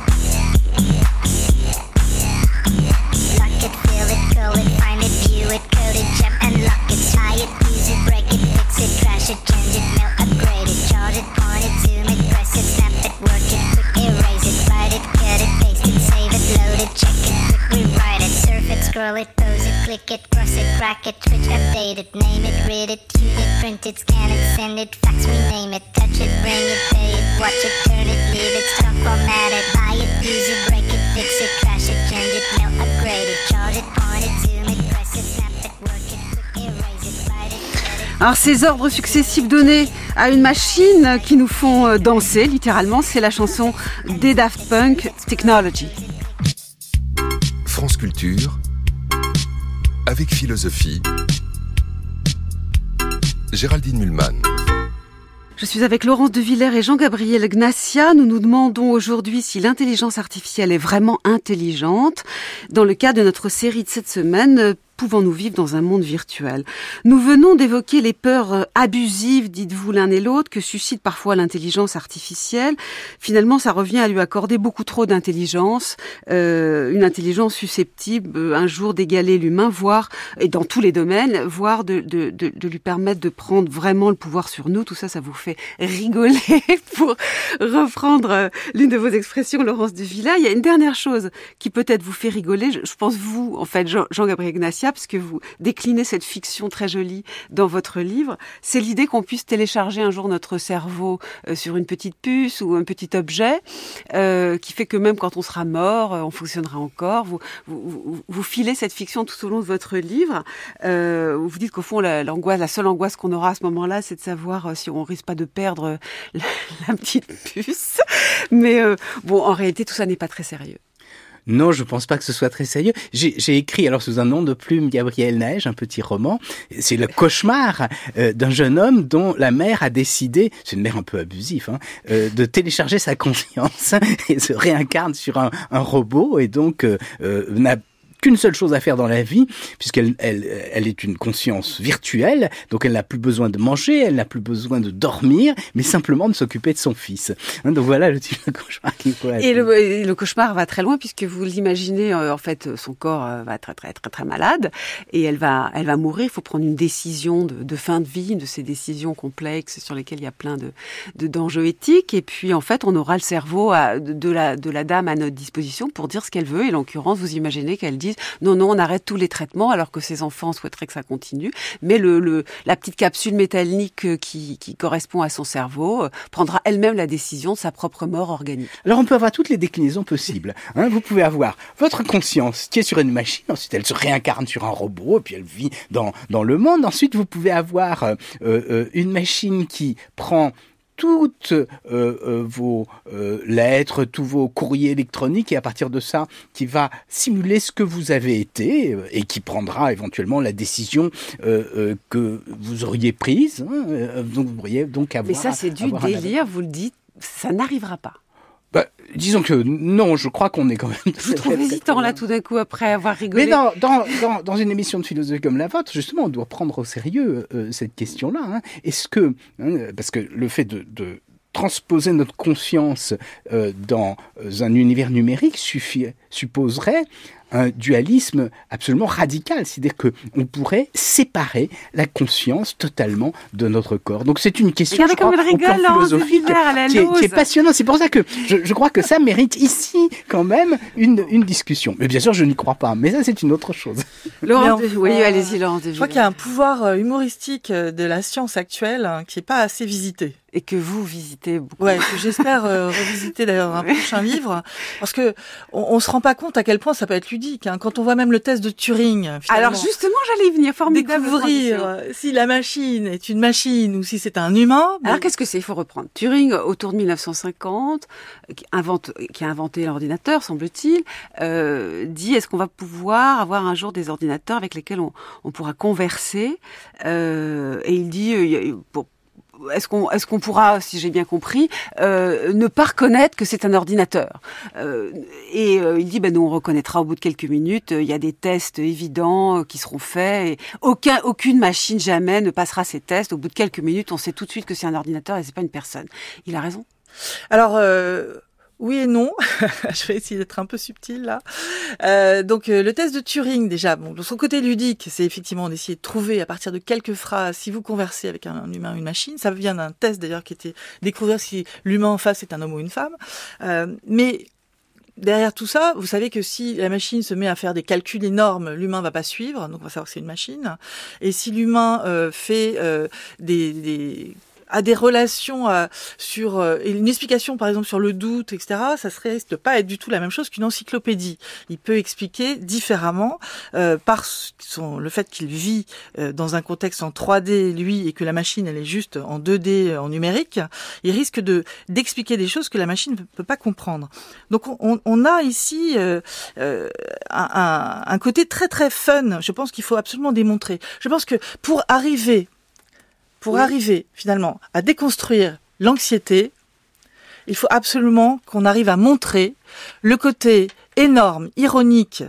Lock it, fill it, call it, find it, view it, code it, jump and lock it. Buy it, use it, break it, fix it, trash it, change it, mail, upgrade it, charge it, point it, zoom it, press it, snap it, work it, quick erase it, write it, cut it, paste it, save it, load it, check it, quick rewrite it, surf it, scroll it, pose it, click it, cross it, crack it, switch, update it, name it, read it, tune it, print it, scan it, send it, fax, rename it, touch it, bring it, pay it, watch it, turn it, leave it, start, format it, buy it, use it, break it, fix it, trash it, change it, mail, upgrade it, charge it, point it, zoom it, press it, snap it, work it, quick erase it, write it, cut it. Alors ces ordres successifs donnés à une machine qui nous font danser, littéralement, c'est la chanson des Daft Punk, Technology. France Culture, avec philosophie, Géraldine Mühlmann. Je suis avec Laurence de Villers et Jean-Gabriel Gnassia. Nous nous demandons aujourd'hui si l'intelligence artificielle est vraiment intelligente. Dans le cas de notre série de cette semaine, pouvons-nous vivre dans un monde virtuel? Nous venons d'évoquer les peurs abusives, dites-vous l'un et l'autre, que suscite parfois l'intelligence artificielle. Finalement, ça revient à lui accorder beaucoup trop d'intelligence, une intelligence susceptible un jour d'égaler l'humain, voire, et dans tous les domaines, voire de lui permettre de prendre vraiment le pouvoir sur nous. Tout ça, ça vous fait rigoler, pour reprendre l'une de vos expressions, Laurence de Villers. Il y a une dernière chose qui peut-être vous fait rigoler. Je pense vous, en fait, Jean-Gabriel Gnassia, parce que vous déclinez cette fiction très jolie dans votre livre, c'est l'idée qu'on puisse télécharger un jour notre cerveau sur une petite puce ou un petit objet qui fait que même quand on sera mort, on fonctionnera encore. Vous filez cette fiction tout au long de votre livre. Vous dites qu'au fond, la seule angoisse qu'on aura à ce moment-là, c'est de savoir si on risque pas de perdre la petite puce. Mais bon, en réalité, tout ça n'est pas très sérieux. Non, je pense pas que ce soit très sérieux. J'ai écrit, alors sous un nom de plume, Gabriel Neige, un petit roman. C'est le cauchemar d'un jeune homme dont la mère a décidé, c'est une mère un peu abusive, de télécharger sa conscience et se réincarne sur un robot et donc n'a qu'une seule chose à faire dans la vie, puisqu'elle est une conscience virtuelle, donc elle n'a plus besoin de manger, elle n'a plus besoin de dormir, mais simplement de s'occuper de son fils. Donc voilà le type de cauchemar qu'il faut être. Et le cauchemar va très loin, puisque vous l'imaginez, en fait, son corps va être très, très, très malade, et elle va mourir. Il faut prendre une décision de fin de vie, de ces décisions complexes sur lesquelles il y a plein d'enjeux éthiques, et puis en fait, on aura le cerveau de la dame à notre disposition pour dire ce qu'elle veut, et en l'occurrence, vous imaginez qu'elle dit non, on arrête tous les traitements alors que ses enfants souhaiteraient que ça continue. Mais la petite capsule métallique qui correspond à son cerveau prendra elle-même la décision de sa propre mort organique. Alors on peut avoir toutes les déclinaisons possibles. Vous pouvez avoir votre conscience qui est sur une machine, ensuite elle se réincarne sur un robot, et puis elle vit dans le monde. Ensuite vous pouvez avoir une machine qui prend toutes vos lettres, tous vos courriers électroniques, et à partir de ça, qui va simuler ce que vous avez été et qui prendra éventuellement la décision que vous auriez prise. Donc vous pourriez donc avoir... Mais ça, c'est du délire, vous le dites, ça n'arrivera pas. Disons que non, je crois qu'on est quand même... Je vous trouve hésitant là tout d'un coup après avoir rigolé. Mais dans une émission de philosophie comme la vôtre, justement, on doit prendre au sérieux cette question-là. Est-ce que... parce que le fait de transposer notre conscience dans un univers numérique supposerait un dualisme absolument radical, c'est-à-dire qu'on pourrait séparer la conscience totalement de notre corps. Donc c'est une question, je crois, au plan philosophique qui est passionnante. C'est pour ça que je crois que ça mérite ici quand même une discussion. Mais bien sûr, je n'y crois pas. Mais ça, c'est une autre chose. Oui, allez-y, Laurence. Je crois qu'il y a un pouvoir humoristique de la science actuelle qui n'est pas assez visité. Et que vous visitez beaucoup. Ouais, que j'espère revisiter d'ailleurs dans un prochain livre, parce que on se rend pas compte à quel point ça peut être ludique. Quand on voit même le test de Turing. Alors justement, j'allais y venir. Formidable. Découvrir si la machine est une machine ou si c'est un humain. Alors qu'est-ce que c'est? Il faut reprendre. Turing, autour de 1950, qui a inventé l'ordinateur, semble-t-il, dit est-ce qu'on va pouvoir avoir un jour des ordinateurs avec lesquels on pourra converser, et il dit est-ce qu'on pourra, si j'ai bien compris, ne pas reconnaître que c'est un ordinateur, il dit nous on reconnaîtra au bout de quelques minutes. Il y a des tests évidents qui seront faits et aucune machine jamais ne passera ces tests. Au bout de quelques minutes, on sait tout de suite que c'est un ordinateur et c'est pas une personne. Il a raison. Alors oui et non. Je vais essayer d'être un peu subtil là. Donc le test de Turing, déjà, de son côté ludique, c'est effectivement d'essayer de trouver à partir de quelques phrases si vous conversez avec un humain ou une machine. Ça vient d'un test d'ailleurs qui était découvrir si l'humain en face est un homme ou une femme. Mais derrière tout ça, vous savez que si la machine se met à faire des calculs énormes, l'humain va pas suivre, donc on va savoir que c'est une machine. Et si l'humain fait a des relations sur une explication par exemple sur le doute, etc., ça risque de pas être du tout la même chose qu'une encyclopédie. Il peut expliquer différemment par le fait qu'il vit dans un contexte en 3D lui et que la machine elle est juste en 2D en numérique. Il risque d'expliquer des choses que la machine ne peut pas comprendre. Donc on a ici un côté très très fun. Je pense qu'il faut absolument démontrer. Je pense que pour arriver finalement à déconstruire l'anxiété, il faut absolument qu'on arrive à montrer le côté énorme, ironique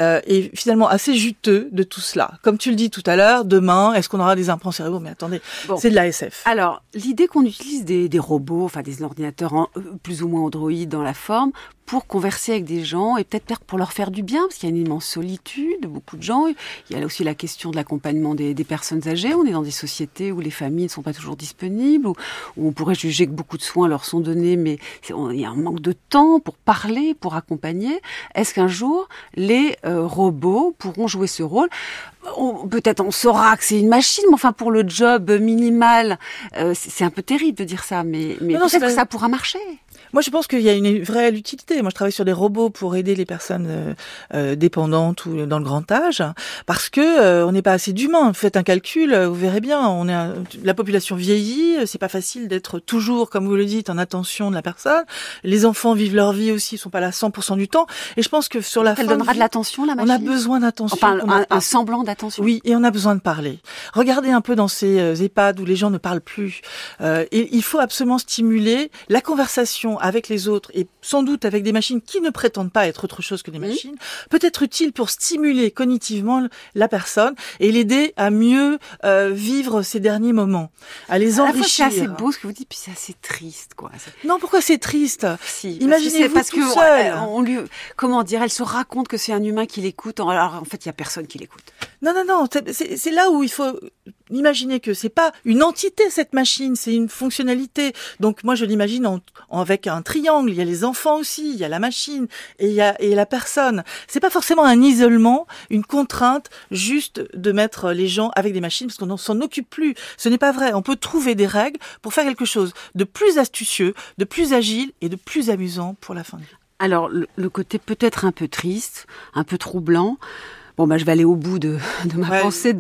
et finalement assez juteux de tout cela. Comme tu le dis tout à l'heure, demain, est-ce qu'on aura des implants cérébraux ? Mais attendez, c'est de la SF. Alors, l'idée qu'on utilise des robots, enfin des ordinateurs plus ou moins androïdes dans la forme, pour converser avec des gens et peut-être pour leur faire du bien, parce qu'il y a une immense solitude, beaucoup de gens. Il y a aussi la question de l'accompagnement des personnes âgées. On est dans des sociétés où les familles ne sont pas toujours disponibles, où on pourrait juger que beaucoup de soins leur sont donnés, mais il y a un manque de temps pour parler, pour accompagner. Est-ce qu'un jour, les robots pourront jouer ce rôle ? Peut-être on saura que c'est une machine, mais enfin pour le job minimal, c'est un peu terrible de dire ça, mais peut-être que ça pourra marcher. Moi, je pense qu'il y a une vraie utilité. Moi, je travaille sur des robots pour aider les personnes dépendantes ou dans le grand âge, parce que on n'est pas assez d'humains. Faites un calcul, vous verrez bien. La population vieillit, c'est pas facile d'être toujours, comme vous le dites, en attention de la personne. Les enfants vivent leur vie aussi, ils sont pas là 100% du temps. Et je pense que sur la fin, elle donnera de l'attention, la machine. On a besoin d'attention. Enfin, un semblant d'attention. Oui, et on a besoin de parler. Regardez un peu dans ces EHPAD où les gens ne parlent plus. Et il faut absolument stimuler la conversation avec les autres et sans doute avec des machines qui ne prétendent pas être autre chose que des machines, peut être utile pour stimuler cognitivement la personne et l'aider à mieux vivre ses derniers moments, à les enrichir. C'est assez beau ce que vous dites, puis c'est assez triste, quoi. Non, pourquoi c'est triste ? Si, imaginez-vous parce tout que seul. Comment dire, elle se raconte que c'est un humain qui l'écoute, alors en fait il y a personne qui l'écoute. Non, c'est là où il faut imaginer que c'est pas une entité cette machine, c'est une fonctionnalité. Donc moi je l'imagine avec un triangle, il y a les enfants aussi, il y a la machine et il y a la personne. C'est pas forcément un isolement, une contrainte juste de mettre les gens avec des machines parce qu'on s'en occupe plus. Ce n'est pas vrai, on peut trouver des règles pour faire quelque chose de plus astucieux, de plus agile et de plus amusant pour la fin de vie. Alors le côté peut-être un peu triste, un peu troublant. Bon, je vais aller au bout de ma pensée.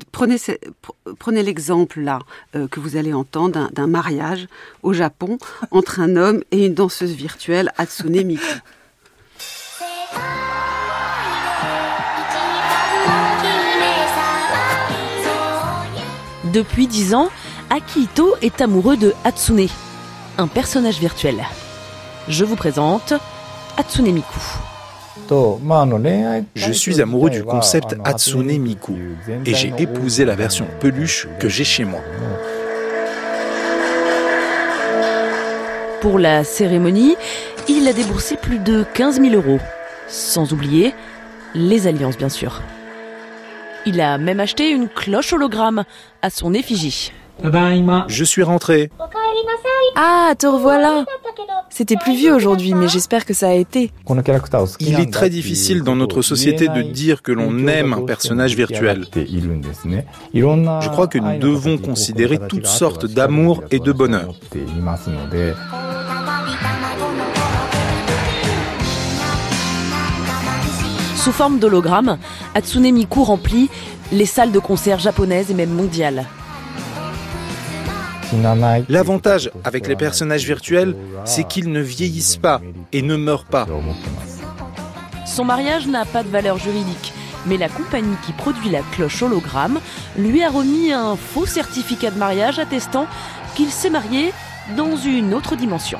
Prenez l'exemple là que vous allez entendre d'un mariage au Japon entre un homme et une danseuse virtuelle, Hatsune Miku. Depuis 10 ans, Akihito est amoureux de Hatsune, un personnage virtuel. Je vous présente Hatsune Miku. Je suis amoureux du concept Hatsune Miku et j'ai épousé la version peluche que j'ai chez moi. Pour la cérémonie, il a déboursé plus de 15 000 €. Sans oublier les alliances, bien sûr. Il a même acheté une cloche hologramme à son effigie. Je suis rentré. Ah, te revoilà. C'était pluvieux aujourd'hui, mais j'espère que ça a été. Il est très difficile dans notre société de dire que l'on aime un personnage virtuel. Je crois que nous devons considérer toutes sortes d'amour et de bonheur. Sous forme d'hologramme, Hatsune Miku remplit les salles de concert japonaises et même mondiales. L'avantage avec les personnages virtuels, c'est qu'ils ne vieillissent pas et ne meurent pas. Son mariage n'a pas de valeur juridique, mais la compagnie qui produit la cloche hologramme lui a remis un faux certificat de mariage attestant qu'il s'est marié dans une autre dimension.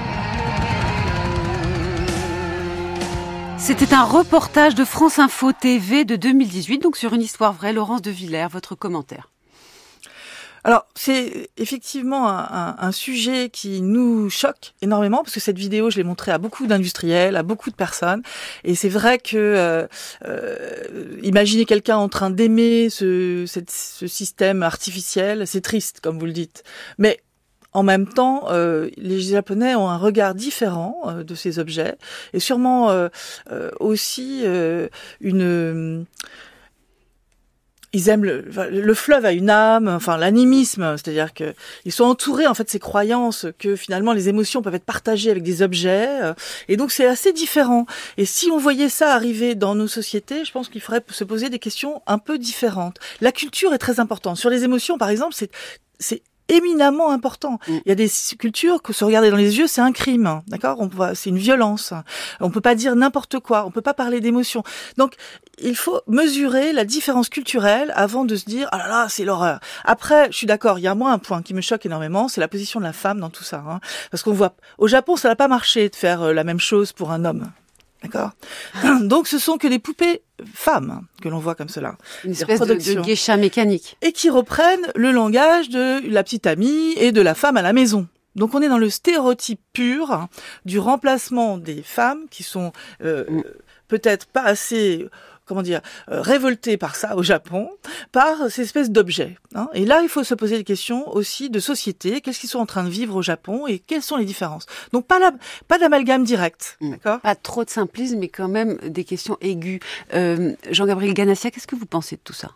C'était un reportage de France Info TV de 2018, donc sur une histoire vraie. Laurence de Villers, votre commentaire. Alors, c'est effectivement un sujet qui nous choque énormément, parce que cette vidéo, je l'ai montrée à beaucoup d'industriels, à beaucoup de personnes, et c'est vrai que imaginer quelqu'un en train d'aimer ce système artificiel, c'est triste, comme vous le dites. Mais en même temps, les Japonais ont un regard différent de ces objets, et sûrement aussi ils aiment le fleuve a une âme, enfin l'animisme, c'est-à-dire que ils sont entourés en fait de ces croyances que finalement les émotions peuvent être partagées avec des objets, et donc c'est assez différent. Et si on voyait ça arriver dans nos sociétés, je pense qu'il faudrait se poser des questions un peu différentes. La culture est très importante. Sur les émotions, par exemple, c'est éminemment important. Il y a des cultures que se regarder dans les yeux, c'est un crime, d'accord ? C'est une violence. On peut pas dire n'importe quoi. On peut pas parler d'émotions. Donc, il faut mesurer la différence culturelle avant de se dire ah là là, c'est l'horreur. Après, je suis d'accord. Il y a moi un point qui me choque énormément, c'est la position de la femme dans tout ça, parce qu'on voit au Japon, ça n'a pas marché de faire la même chose pour un homme. D'accord. Donc ce sont que des poupées femmes que l'on voit comme cela. Une espèce de geisha mécanique. Et qui reprennent le langage de la petite amie et de la femme à la maison. Donc on est dans le stéréotype pur du remplacement des femmes qui sont peut-être pas assez... révoltés par ça au Japon, par ces espèces d'objets. Et là, il faut se poser des questions aussi de société. Qu'est-ce qu'ils sont en train de vivre au Japon et quelles sont les différences? Donc, pas d'amalgame direct. D'accord? Pas trop de simplisme, mais quand même des questions aiguës. Jean-Gabriel Ganassia, qu'est-ce que vous pensez de tout ça?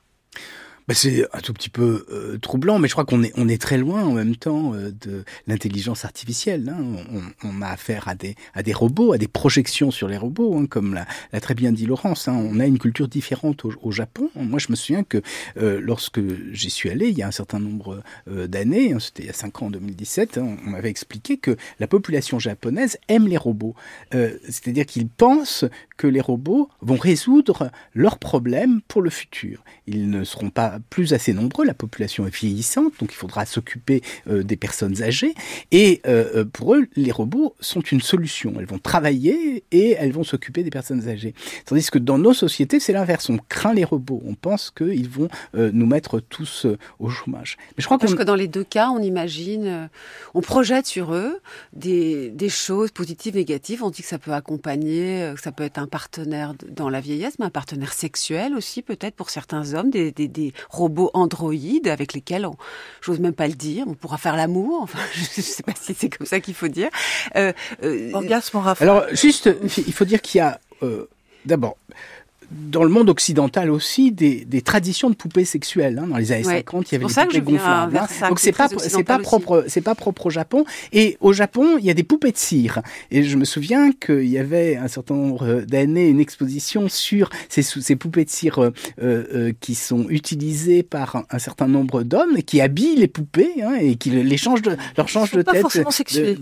C'est un tout petit peu troublant, mais je crois qu'on est très loin en même temps de l'intelligence artificielle. On a affaire à des robots, à des projections sur les robots, comme l'a très bien dit Laurence. On a une culture différente au Japon. Moi, je me souviens que lorsque j'y suis allé, il y a un certain nombre d'années, c'était il y a 5 ans, en 2017, on m'avait expliqué que la population japonaise aime les robots. C'est-à-dire qu'ils pensent que les robots vont résoudre leurs problèmes pour le futur. Ils ne seront pas plus assez nombreux, la population est vieillissante, donc il faudra s'occuper des personnes âgées, et pour eux, les robots sont une solution. Elles vont travailler et elles vont s'occuper des personnes âgées. Tandis que dans nos sociétés, c'est l'inverse. On craint les robots. On pense qu'ils vont nous mettre tous au chômage. Mais je crois que dans les deux cas, on imagine, on projette sur eux des choses positives, négatives. On dit que ça peut accompagner, que ça peut être un partenaire dans la vieillesse, mais un partenaire sexuel aussi, peut-être pour certains hommes, des robots androïdes avec lesquels, j'ose même pas le dire, on pourra faire l'amour. Enfin, je sais pas si c'est comme ça qu'il faut dire. Orgasme en rafale. Alors, juste, il faut dire qu'il y a d'abord dans le monde occidental aussi des traditions de poupées sexuelles. Dans les années 50, il y avait les poupées gonflables. Donc c'est pas propre au Japon. Et au Japon, il y a des poupées de cire. Et je me souviens qu'il y avait un certain nombre d'années une exposition sur ces poupées de cire qui sont utilisées par un certain nombre d'hommes et qui habillent les poupées et qui leur changent de tête. Pas forcément sexuées.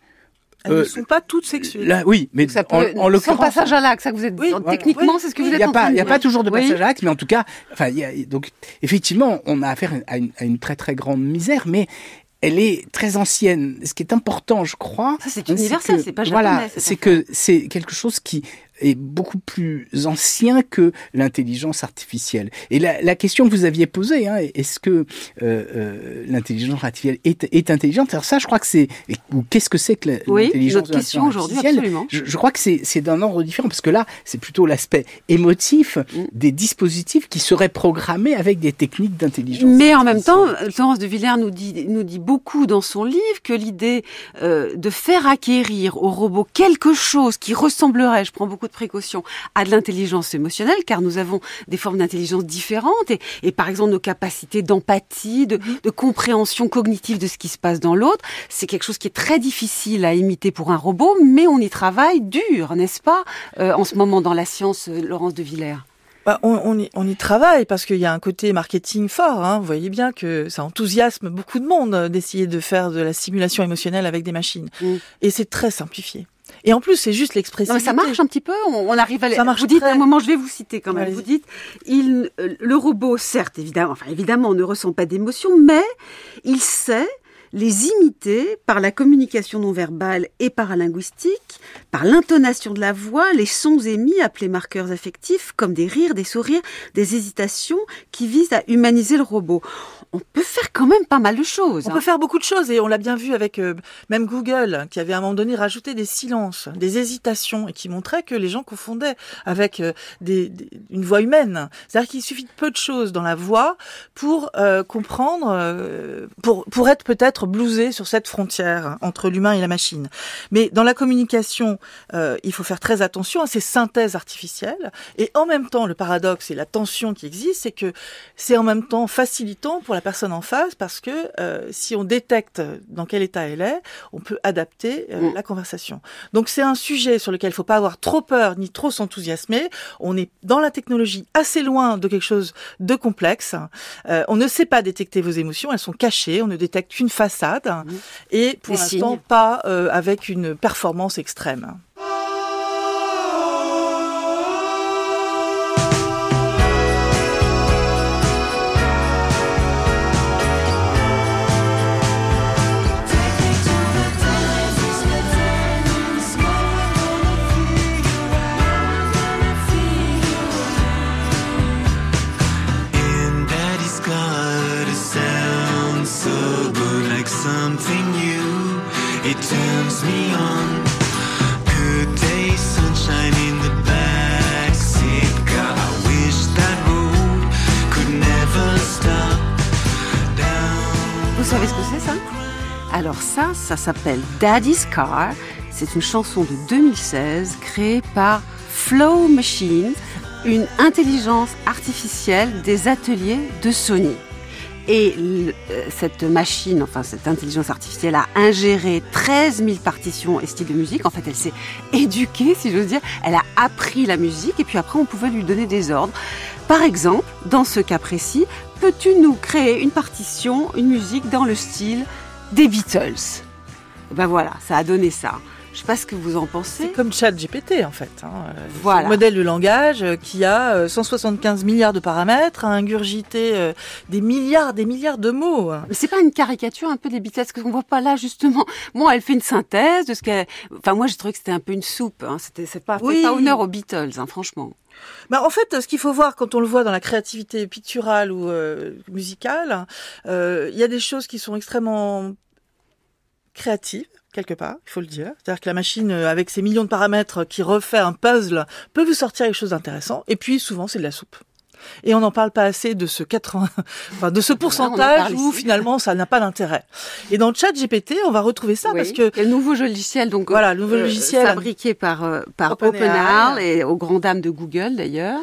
Elles ne sont pas toutes sexuelles. Là, oui, mais en l'occurrence, sans passage à l'acte, ça que vous êtes techniquement, c'est ce que vous êtes en train de dire. Il n'y a pas toujours de passage à l'acte, mais en tout cas, donc effectivement, on a affaire à une très très grande misère, mais elle est très ancienne. Ce qui est important, je crois, ça c'est universel, c'est pas japonais. Voilà, c'est que c'est quelque chose qui est beaucoup plus ancien que l'intelligence artificielle. Et la question que vous aviez posée, est-ce que l'intelligence artificielle est intelligente? Alors ça, je crois que qu'est-ce que c'est que l'intelligence artificielle? Je crois que c'est d'un ordre différent, parce que là, c'est plutôt l'aspect émotif des dispositifs qui seraient programmés avec des techniques d'intelligence Mais artificielle. en même temps, Florence de Villers nous dit beaucoup dans son livre que l'idée de faire acquérir au robot quelque chose qui ressemblerait, je prends beaucoup de précautions, à de l'intelligence émotionnelle, car nous avons des formes d'intelligence différentes et par exemple nos capacités d'empathie, de compréhension cognitive de ce qui se passe dans l'autre, c'est quelque chose qui est très difficile à imiter pour un robot, mais on y travaille dur, n'est-ce pas, en ce moment dans la science, Laurence de Villers? On y travaille parce qu'il y a un côté marketing fort. Vous voyez bien que ça enthousiasme beaucoup de monde d'essayer de faire de la simulation émotionnelle avec des machines. Et c'est très simplifié. Et en plus, c'est juste l'expressivité. Non, mais ça marche un petit peu. On arrive à. Ça marche. Vous dites à un moment, je vais vous citer quand même. Allez-y. Vous dites, le robot, certes, évidemment, ne ressent pas d'émotion, mais il sait les imiter par la communication non verbale et paralinguistique, par l'intonation de la voix, les sons émis appelés marqueurs affectifs, comme des rires, des sourires, des hésitations, qui visent à humaniser le robot. On peut faire quand même pas mal de choses. On peut faire beaucoup de choses et on l'a bien vu avec même Google, qui avait à un moment donné rajouté des silences, des hésitations et qui montrait que les gens confondaient avec une voix humaine. C'est-à-dire qu'il suffit de peu de choses dans la voix pour comprendre, pour être peut-être blousé sur cette frontière entre l'humain et la machine. Mais dans la communication, il faut faire très attention à ces synthèses artificielles et en même temps, le paradoxe et la tension qui existe, c'est que c'est en même temps facilitant pour la personne en face parce que si on détecte dans quel état elle est, on peut adapter la conversation. Donc c'est un sujet sur lequel il ne faut pas avoir trop peur ni trop s'enthousiasmer. On est dans la technologie assez loin de quelque chose de complexe. On ne sait pas détecter vos émotions, elles sont cachées, on ne détecte qu'une façade et pour l'instant pas avec une performance extrême. Alors ça s'appelle Daddy's Car. C'est une chanson de 2016 créée par Flow Machine, une intelligence artificielle des ateliers de Sony. Et cette machine, enfin cette intelligence artificielle a ingéré 13 000 partitions et styles de musique. En fait, elle s'est éduquée, si j'ose dire. Elle a appris la musique et puis après, on pouvait lui donner des ordres. Par exemple, dans ce cas précis, peux-tu nous créer une partition, une musique dans le style des Beatles ? Ben voilà, ça a donné ça. Je ne sais pas ce que vous en pensez. C'est comme ChatGPT en fait. Voilà. C'est un modèle de langage qui a 175 milliards de paramètres, a ingurgité des milliards de mots. Mais c'est pas une caricature un peu des Beatles, parce qu'on voit pas là justement. Bon, elle fait une synthèse de ce qu'elle. Enfin, moi, j'ai trouvé que c'était un peu une soupe. C'est pas honneur aux Beatles, franchement. Bah, en fait, ce qu'il faut voir quand on le voit dans la créativité picturale ou musicale, il y a des choses qui sont extrêmement créatives. Quelque part, il faut le dire. C'est-à-dire que la machine, avec ses millions de paramètres qui refait un puzzle, peut vous sortir quelque chose d'intéressant. Et puis, souvent, c'est de la soupe. Et on n'en parle pas assez de ce de ce pourcentage où finalement ça n'a pas d'intérêt. Et dans le ChatGPT, on va retrouver ça parce que le nouveau logiciel, donc voilà, le nouveau logiciel fabriqué par OpenAI et aux grandes dames de Google d'ailleurs,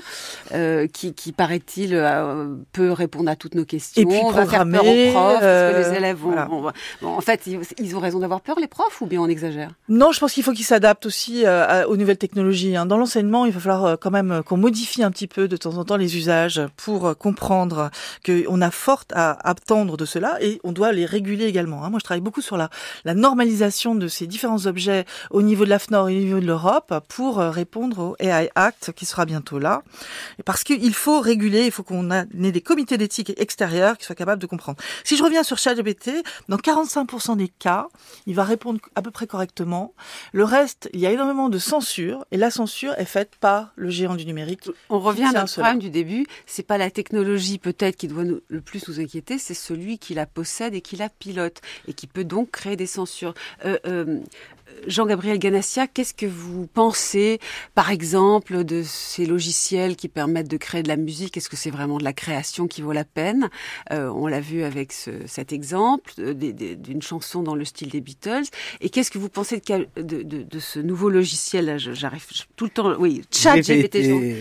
qui paraît-il peut répondre à toutes nos questions. Et puis on programmer, va faire peur aux profs, parce que les élèves vont. Bon, en fait, ils ont raison d'avoir peur les profs, ou bien on exagère? Non, je pense qu'il faut qu'ils s'adaptent aussi aux nouvelles technologies. Dans l'enseignement, il va falloir quand même qu'on modifie un petit peu de temps en temps les usages pour comprendre qu'on a fort à attendre de cela et on doit les réguler également. Moi, je travaille beaucoup sur la normalisation de ces différents objets au niveau de l'AFNOR et au niveau de l'Europe pour répondre au AI Act qui sera bientôt là. Parce qu'il faut réguler, il faut qu'on ait des comités d'éthique extérieurs qui soient capables de comprendre. Si je reviens sur ChatGPT, dans 45% des cas, il va répondre à peu près correctement. Le reste, il y a énormément de censure et la censure est faite par le géant du numérique. On revient à notre problème du début. C'est pas la technologie peut-être qui doit le plus nous inquiéter, c'est celui qui la possède et qui la pilote et qui peut donc créer des censures. Jean-Gabriel Ganassia, qu'est-ce que vous pensez, par exemple, de ces logiciels qui permettent de créer de la musique? Est-ce que c'est vraiment de la création qui vaut la peine? On l'a vu avec cet exemple d'une chanson dans le style des Beatles. Et qu'est-ce que vous pensez de ce nouveau logiciel? Là, j'arrive tout le temps... Oui, ChatGPT,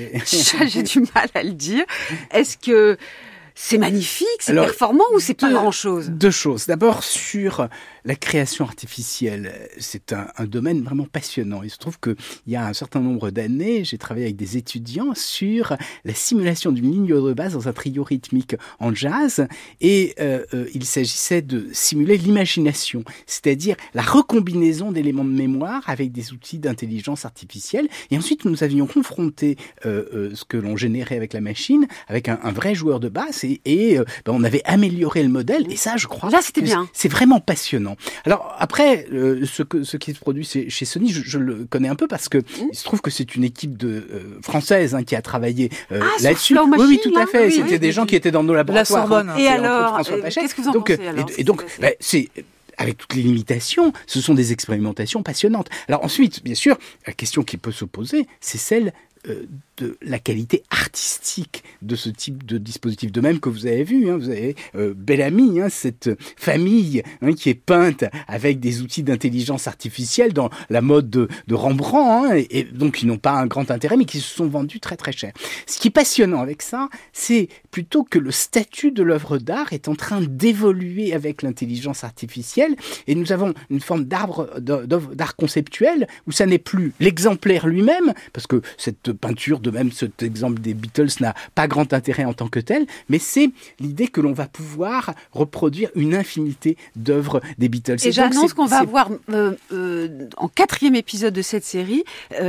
j'ai du mal à le dire. Est-ce que c'est magnifique, c'est performant ou c'est pas grand-chose? Deux choses. D'abord, sur la création artificielle, c'est un domaine vraiment passionnant. Il se trouve qu'il y a un certain nombre d'années, j'ai travaillé avec des étudiants sur la simulation d'une ligne de basse dans un trio rythmique en jazz. Et il s'agissait de simuler l'imagination, c'est-à-dire la recombinaison d'éléments de mémoire avec des outils d'intelligence artificielle. Et ensuite, nous avions confronté ce que l'on générait avec la machine avec un vrai joueur de basse. Et on avait amélioré le modèle, et ça, je crois, là, c'était bien. C'est vraiment passionnant. Alors après, ce qui se produit chez Sony, je le connais un peu parce que il se trouve que c'est une équipe française qui a travaillé là-dessus. Oui, tout à fait. C'était des gens qui étaient dans nos laboratoires. La Sorbonne. Et alors, qu'est-ce que vous en pensez alors? Et donc, c'est avec toutes les limitations, ce sont des expérimentations passionnantes. Alors ensuite, bien sûr, la question qui peut se poser, c'est celle de la qualité artistique de ce type de dispositif. De même que vous avez vu, vous avez Bellamy, cette famille qui est peinte avec des outils d'intelligence artificielle dans la mode de Rembrandt, et donc qui n'ont pas un grand intérêt, mais qui se sont vendus très très cher. Ce qui est passionnant avec ça, c'est plutôt que le statut de l'œuvre d'art est en train d'évoluer avec l'intelligence artificielle, et nous avons une forme d'art conceptuel où ça n'est plus l'exemplaire lui-même, parce que cette peinture, de même cet exemple des Beatles, n'a pas grand intérêt en tant que tel, mais c'est l'idée que l'on va pouvoir reproduire une infinité d'œuvres des Beatles. Et j'annonce qu'on va avoir en 4e épisode de cette série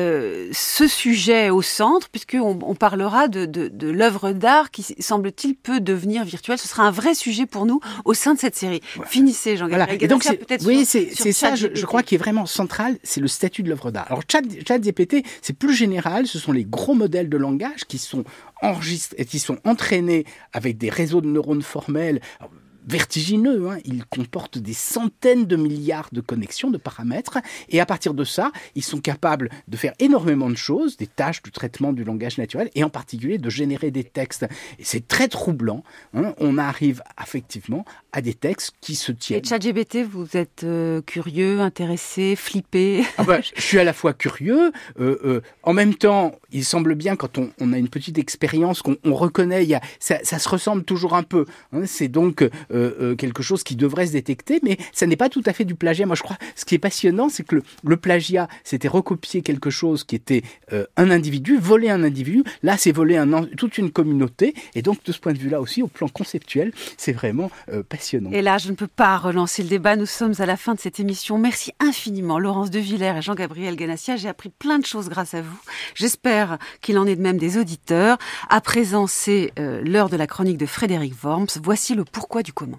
ce sujet au centre, puisqu'on parlera de l'œuvre d'art qui, semble-t-il, peut devenir virtuelle. Ce sera un vrai sujet pour nous au sein de cette série. Voilà. Finissez, Jean-Gabriel. Voilà. Et donc, c'est ça, je crois, qui est vraiment central, c'est le statut de l'œuvre d'art. Alors, ChatGPT, c'est plus général, ce sont les gros modèles de langage qui sont enregistrés, qui sont entraînés avec des réseaux de neurones formels. Alors, vertigineux. Il comporte des centaines de milliards de connexions, de paramètres. Et à partir de ça, ils sont capables de faire énormément de choses, des tâches du traitement du langage naturel, et en particulier de générer des textes. Et c'est très troublant. On arrive effectivement à des textes qui se tiennent. Et ChatGPT, vous êtes curieux, intéressé, flippé? Je suis à la fois curieux. En même temps, il semble bien, quand on a une petite expérience, qu'on reconnaît, ça se ressemble toujours un peu. C'est donc quelque chose qui devrait se détecter, mais ça n'est pas tout à fait du plagiat. Moi, je crois, ce qui est passionnant, c'est que le plagiat, c'était recopier quelque chose qui était un individu, voler un individu. Là, c'est voler toute une communauté. Et donc, de ce point de vue-là aussi, au plan conceptuel, c'est vraiment passionnant. Et là, je ne peux pas relancer le débat. Nous sommes à la fin de cette émission. Merci infiniment, Laurence de Villers et Jean-Gabriel Ganassia. J'ai appris plein de choses grâce à vous. J'espère qu'il en est de même des auditeurs. À présent, c'est l'heure de la chronique de Frédéric Worms. Voici le pourquoi du comment.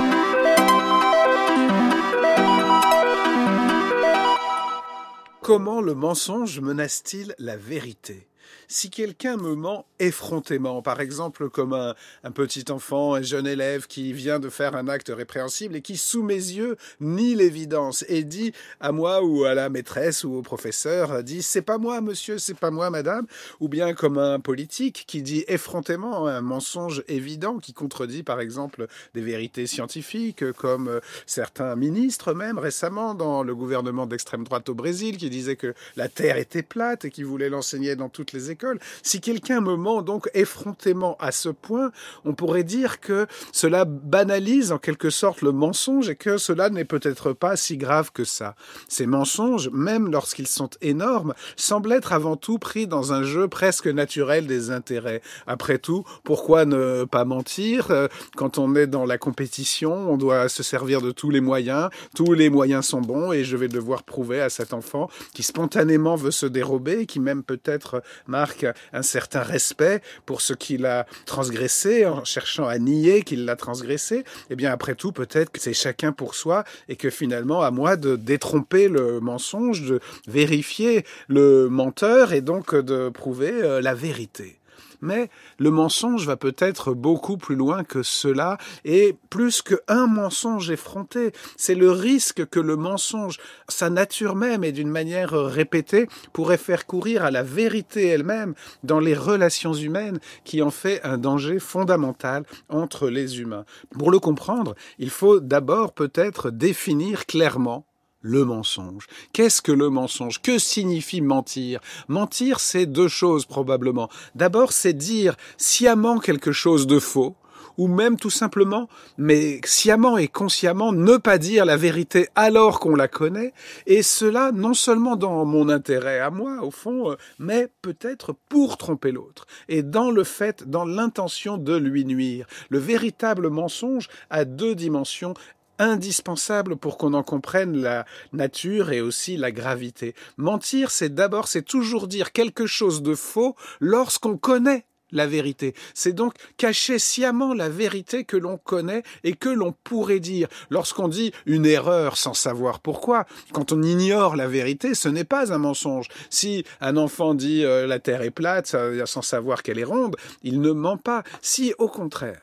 Comment le mensonge menace-t-il la vérité ? Si quelqu'un me ment effrontément, par exemple comme un petit enfant, un jeune élève qui vient de faire un acte répréhensible et qui, sous mes yeux, nie l'évidence et dit à moi ou à la maîtresse ou au professeur, dit « c'est pas moi monsieur, c'est pas moi madame », ou bien comme un politique qui dit effrontément un mensonge évident qui contredit par exemple des vérités scientifiques, comme certains ministres même récemment dans le gouvernement d'extrême droite au Brésil qui disaient que la Terre était plate et qui voulaient l'enseigner dans toutes les écoles. Si quelqu'un me ment donc effrontément à ce point, on pourrait dire que cela banalise en quelque sorte le mensonge et que cela n'est peut-être pas si grave que ça. Ces mensonges, même lorsqu'ils sont énormes, semblent être avant tout pris dans un jeu presque naturel des intérêts. Après tout, pourquoi ne pas mentir ? Quand on est dans la compétition, on doit se servir de tous les moyens sont bons et je vais devoir prouver à cet enfant qui spontanément veut se dérober, qui même peut-être marque un certain respect pour ce qu'il a transgressé en cherchant à nier qu'il l'a transgressé, eh bien après tout peut-être que c'est chacun pour soi et que finalement à moi de détromper le mensonge, de vérifier le menteur et donc de prouver la vérité. Mais le mensonge va peut-être beaucoup plus loin que cela et plus qu'un mensonge effronté. C'est le risque que le mensonge, sa nature même et d'une manière répétée, pourrait faire courir à la vérité elle-même dans les relations humaines qui en fait un danger fondamental entre les humains. Pour le comprendre, il faut d'abord peut-être définir clairement le mensonge. Qu'est-ce que le mensonge ? Que signifie mentir ? Mentir, c'est deux choses probablement. D'abord, c'est dire sciemment quelque chose de faux, ou même tout simplement, mais sciemment et consciemment, ne pas dire la vérité alors qu'on la connaît, et cela non seulement dans mon intérêt à moi, au fond, mais peut-être pour tromper l'autre, et dans le fait, dans l'intention de lui nuire. Le véritable mensonge a deux dimensions indispensable pour qu'on en comprenne la nature et aussi la gravité. Mentir, c'est toujours dire quelque chose de faux lorsqu'on connaît la vérité. C'est donc cacher sciemment la vérité que l'on connaît et que l'on pourrait dire. Lorsqu'on dit une erreur sans savoir pourquoi, quand on ignore la vérité, ce n'est pas un mensonge. Si un enfant dit la Terre est plate sans savoir qu'elle est ronde, il ne ment pas. Si au contraire,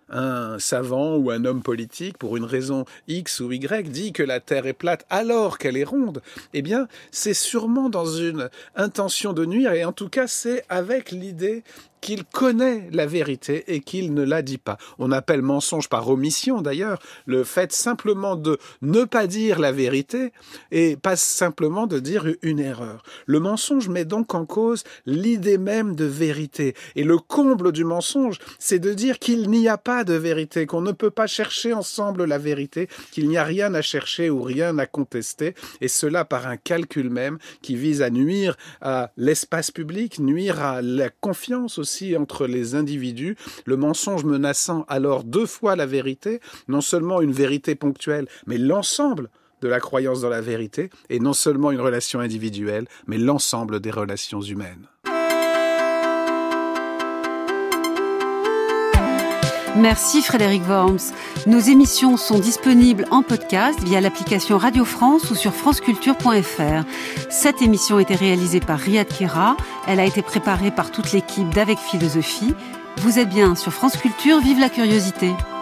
un savant ou un homme politique, pour une raison X ou Y, dit que la Terre est plate alors qu'elle est ronde, eh bien, c'est sûrement dans une intention de nuire, et en tout cas, c'est avec l'idée qu'il connaît la vérité et qu'il ne la dit pas. On appelle mensonge par omission, d'ailleurs, le fait simplement de ne pas dire la vérité et pas simplement de dire une erreur. Le mensonge met donc en cause l'idée même de vérité. Et le comble du mensonge, c'est de dire qu'il n'y a pas de vérité, qu'on ne peut pas chercher ensemble la vérité, qu'il n'y a rien à chercher ou rien à contester, et cela par un calcul même qui vise à nuire à l'espace public, nuire à la confiance aussi entre les individus, le mensonge menaçant alors deux fois la vérité, non seulement une vérité ponctuelle, mais l'ensemble de la croyance dans la vérité, et non seulement une relation individuelle, mais l'ensemble des relations humaines. Merci Frédéric Worms. Nos émissions sont disponibles en podcast via l'application Radio France ou sur franceculture.fr. Cette émission a été réalisée par Riyad Kera. Elle a été préparée par toute l'équipe d'Avec Philosophie. Vous êtes bien sur France Culture, vive la curiosité.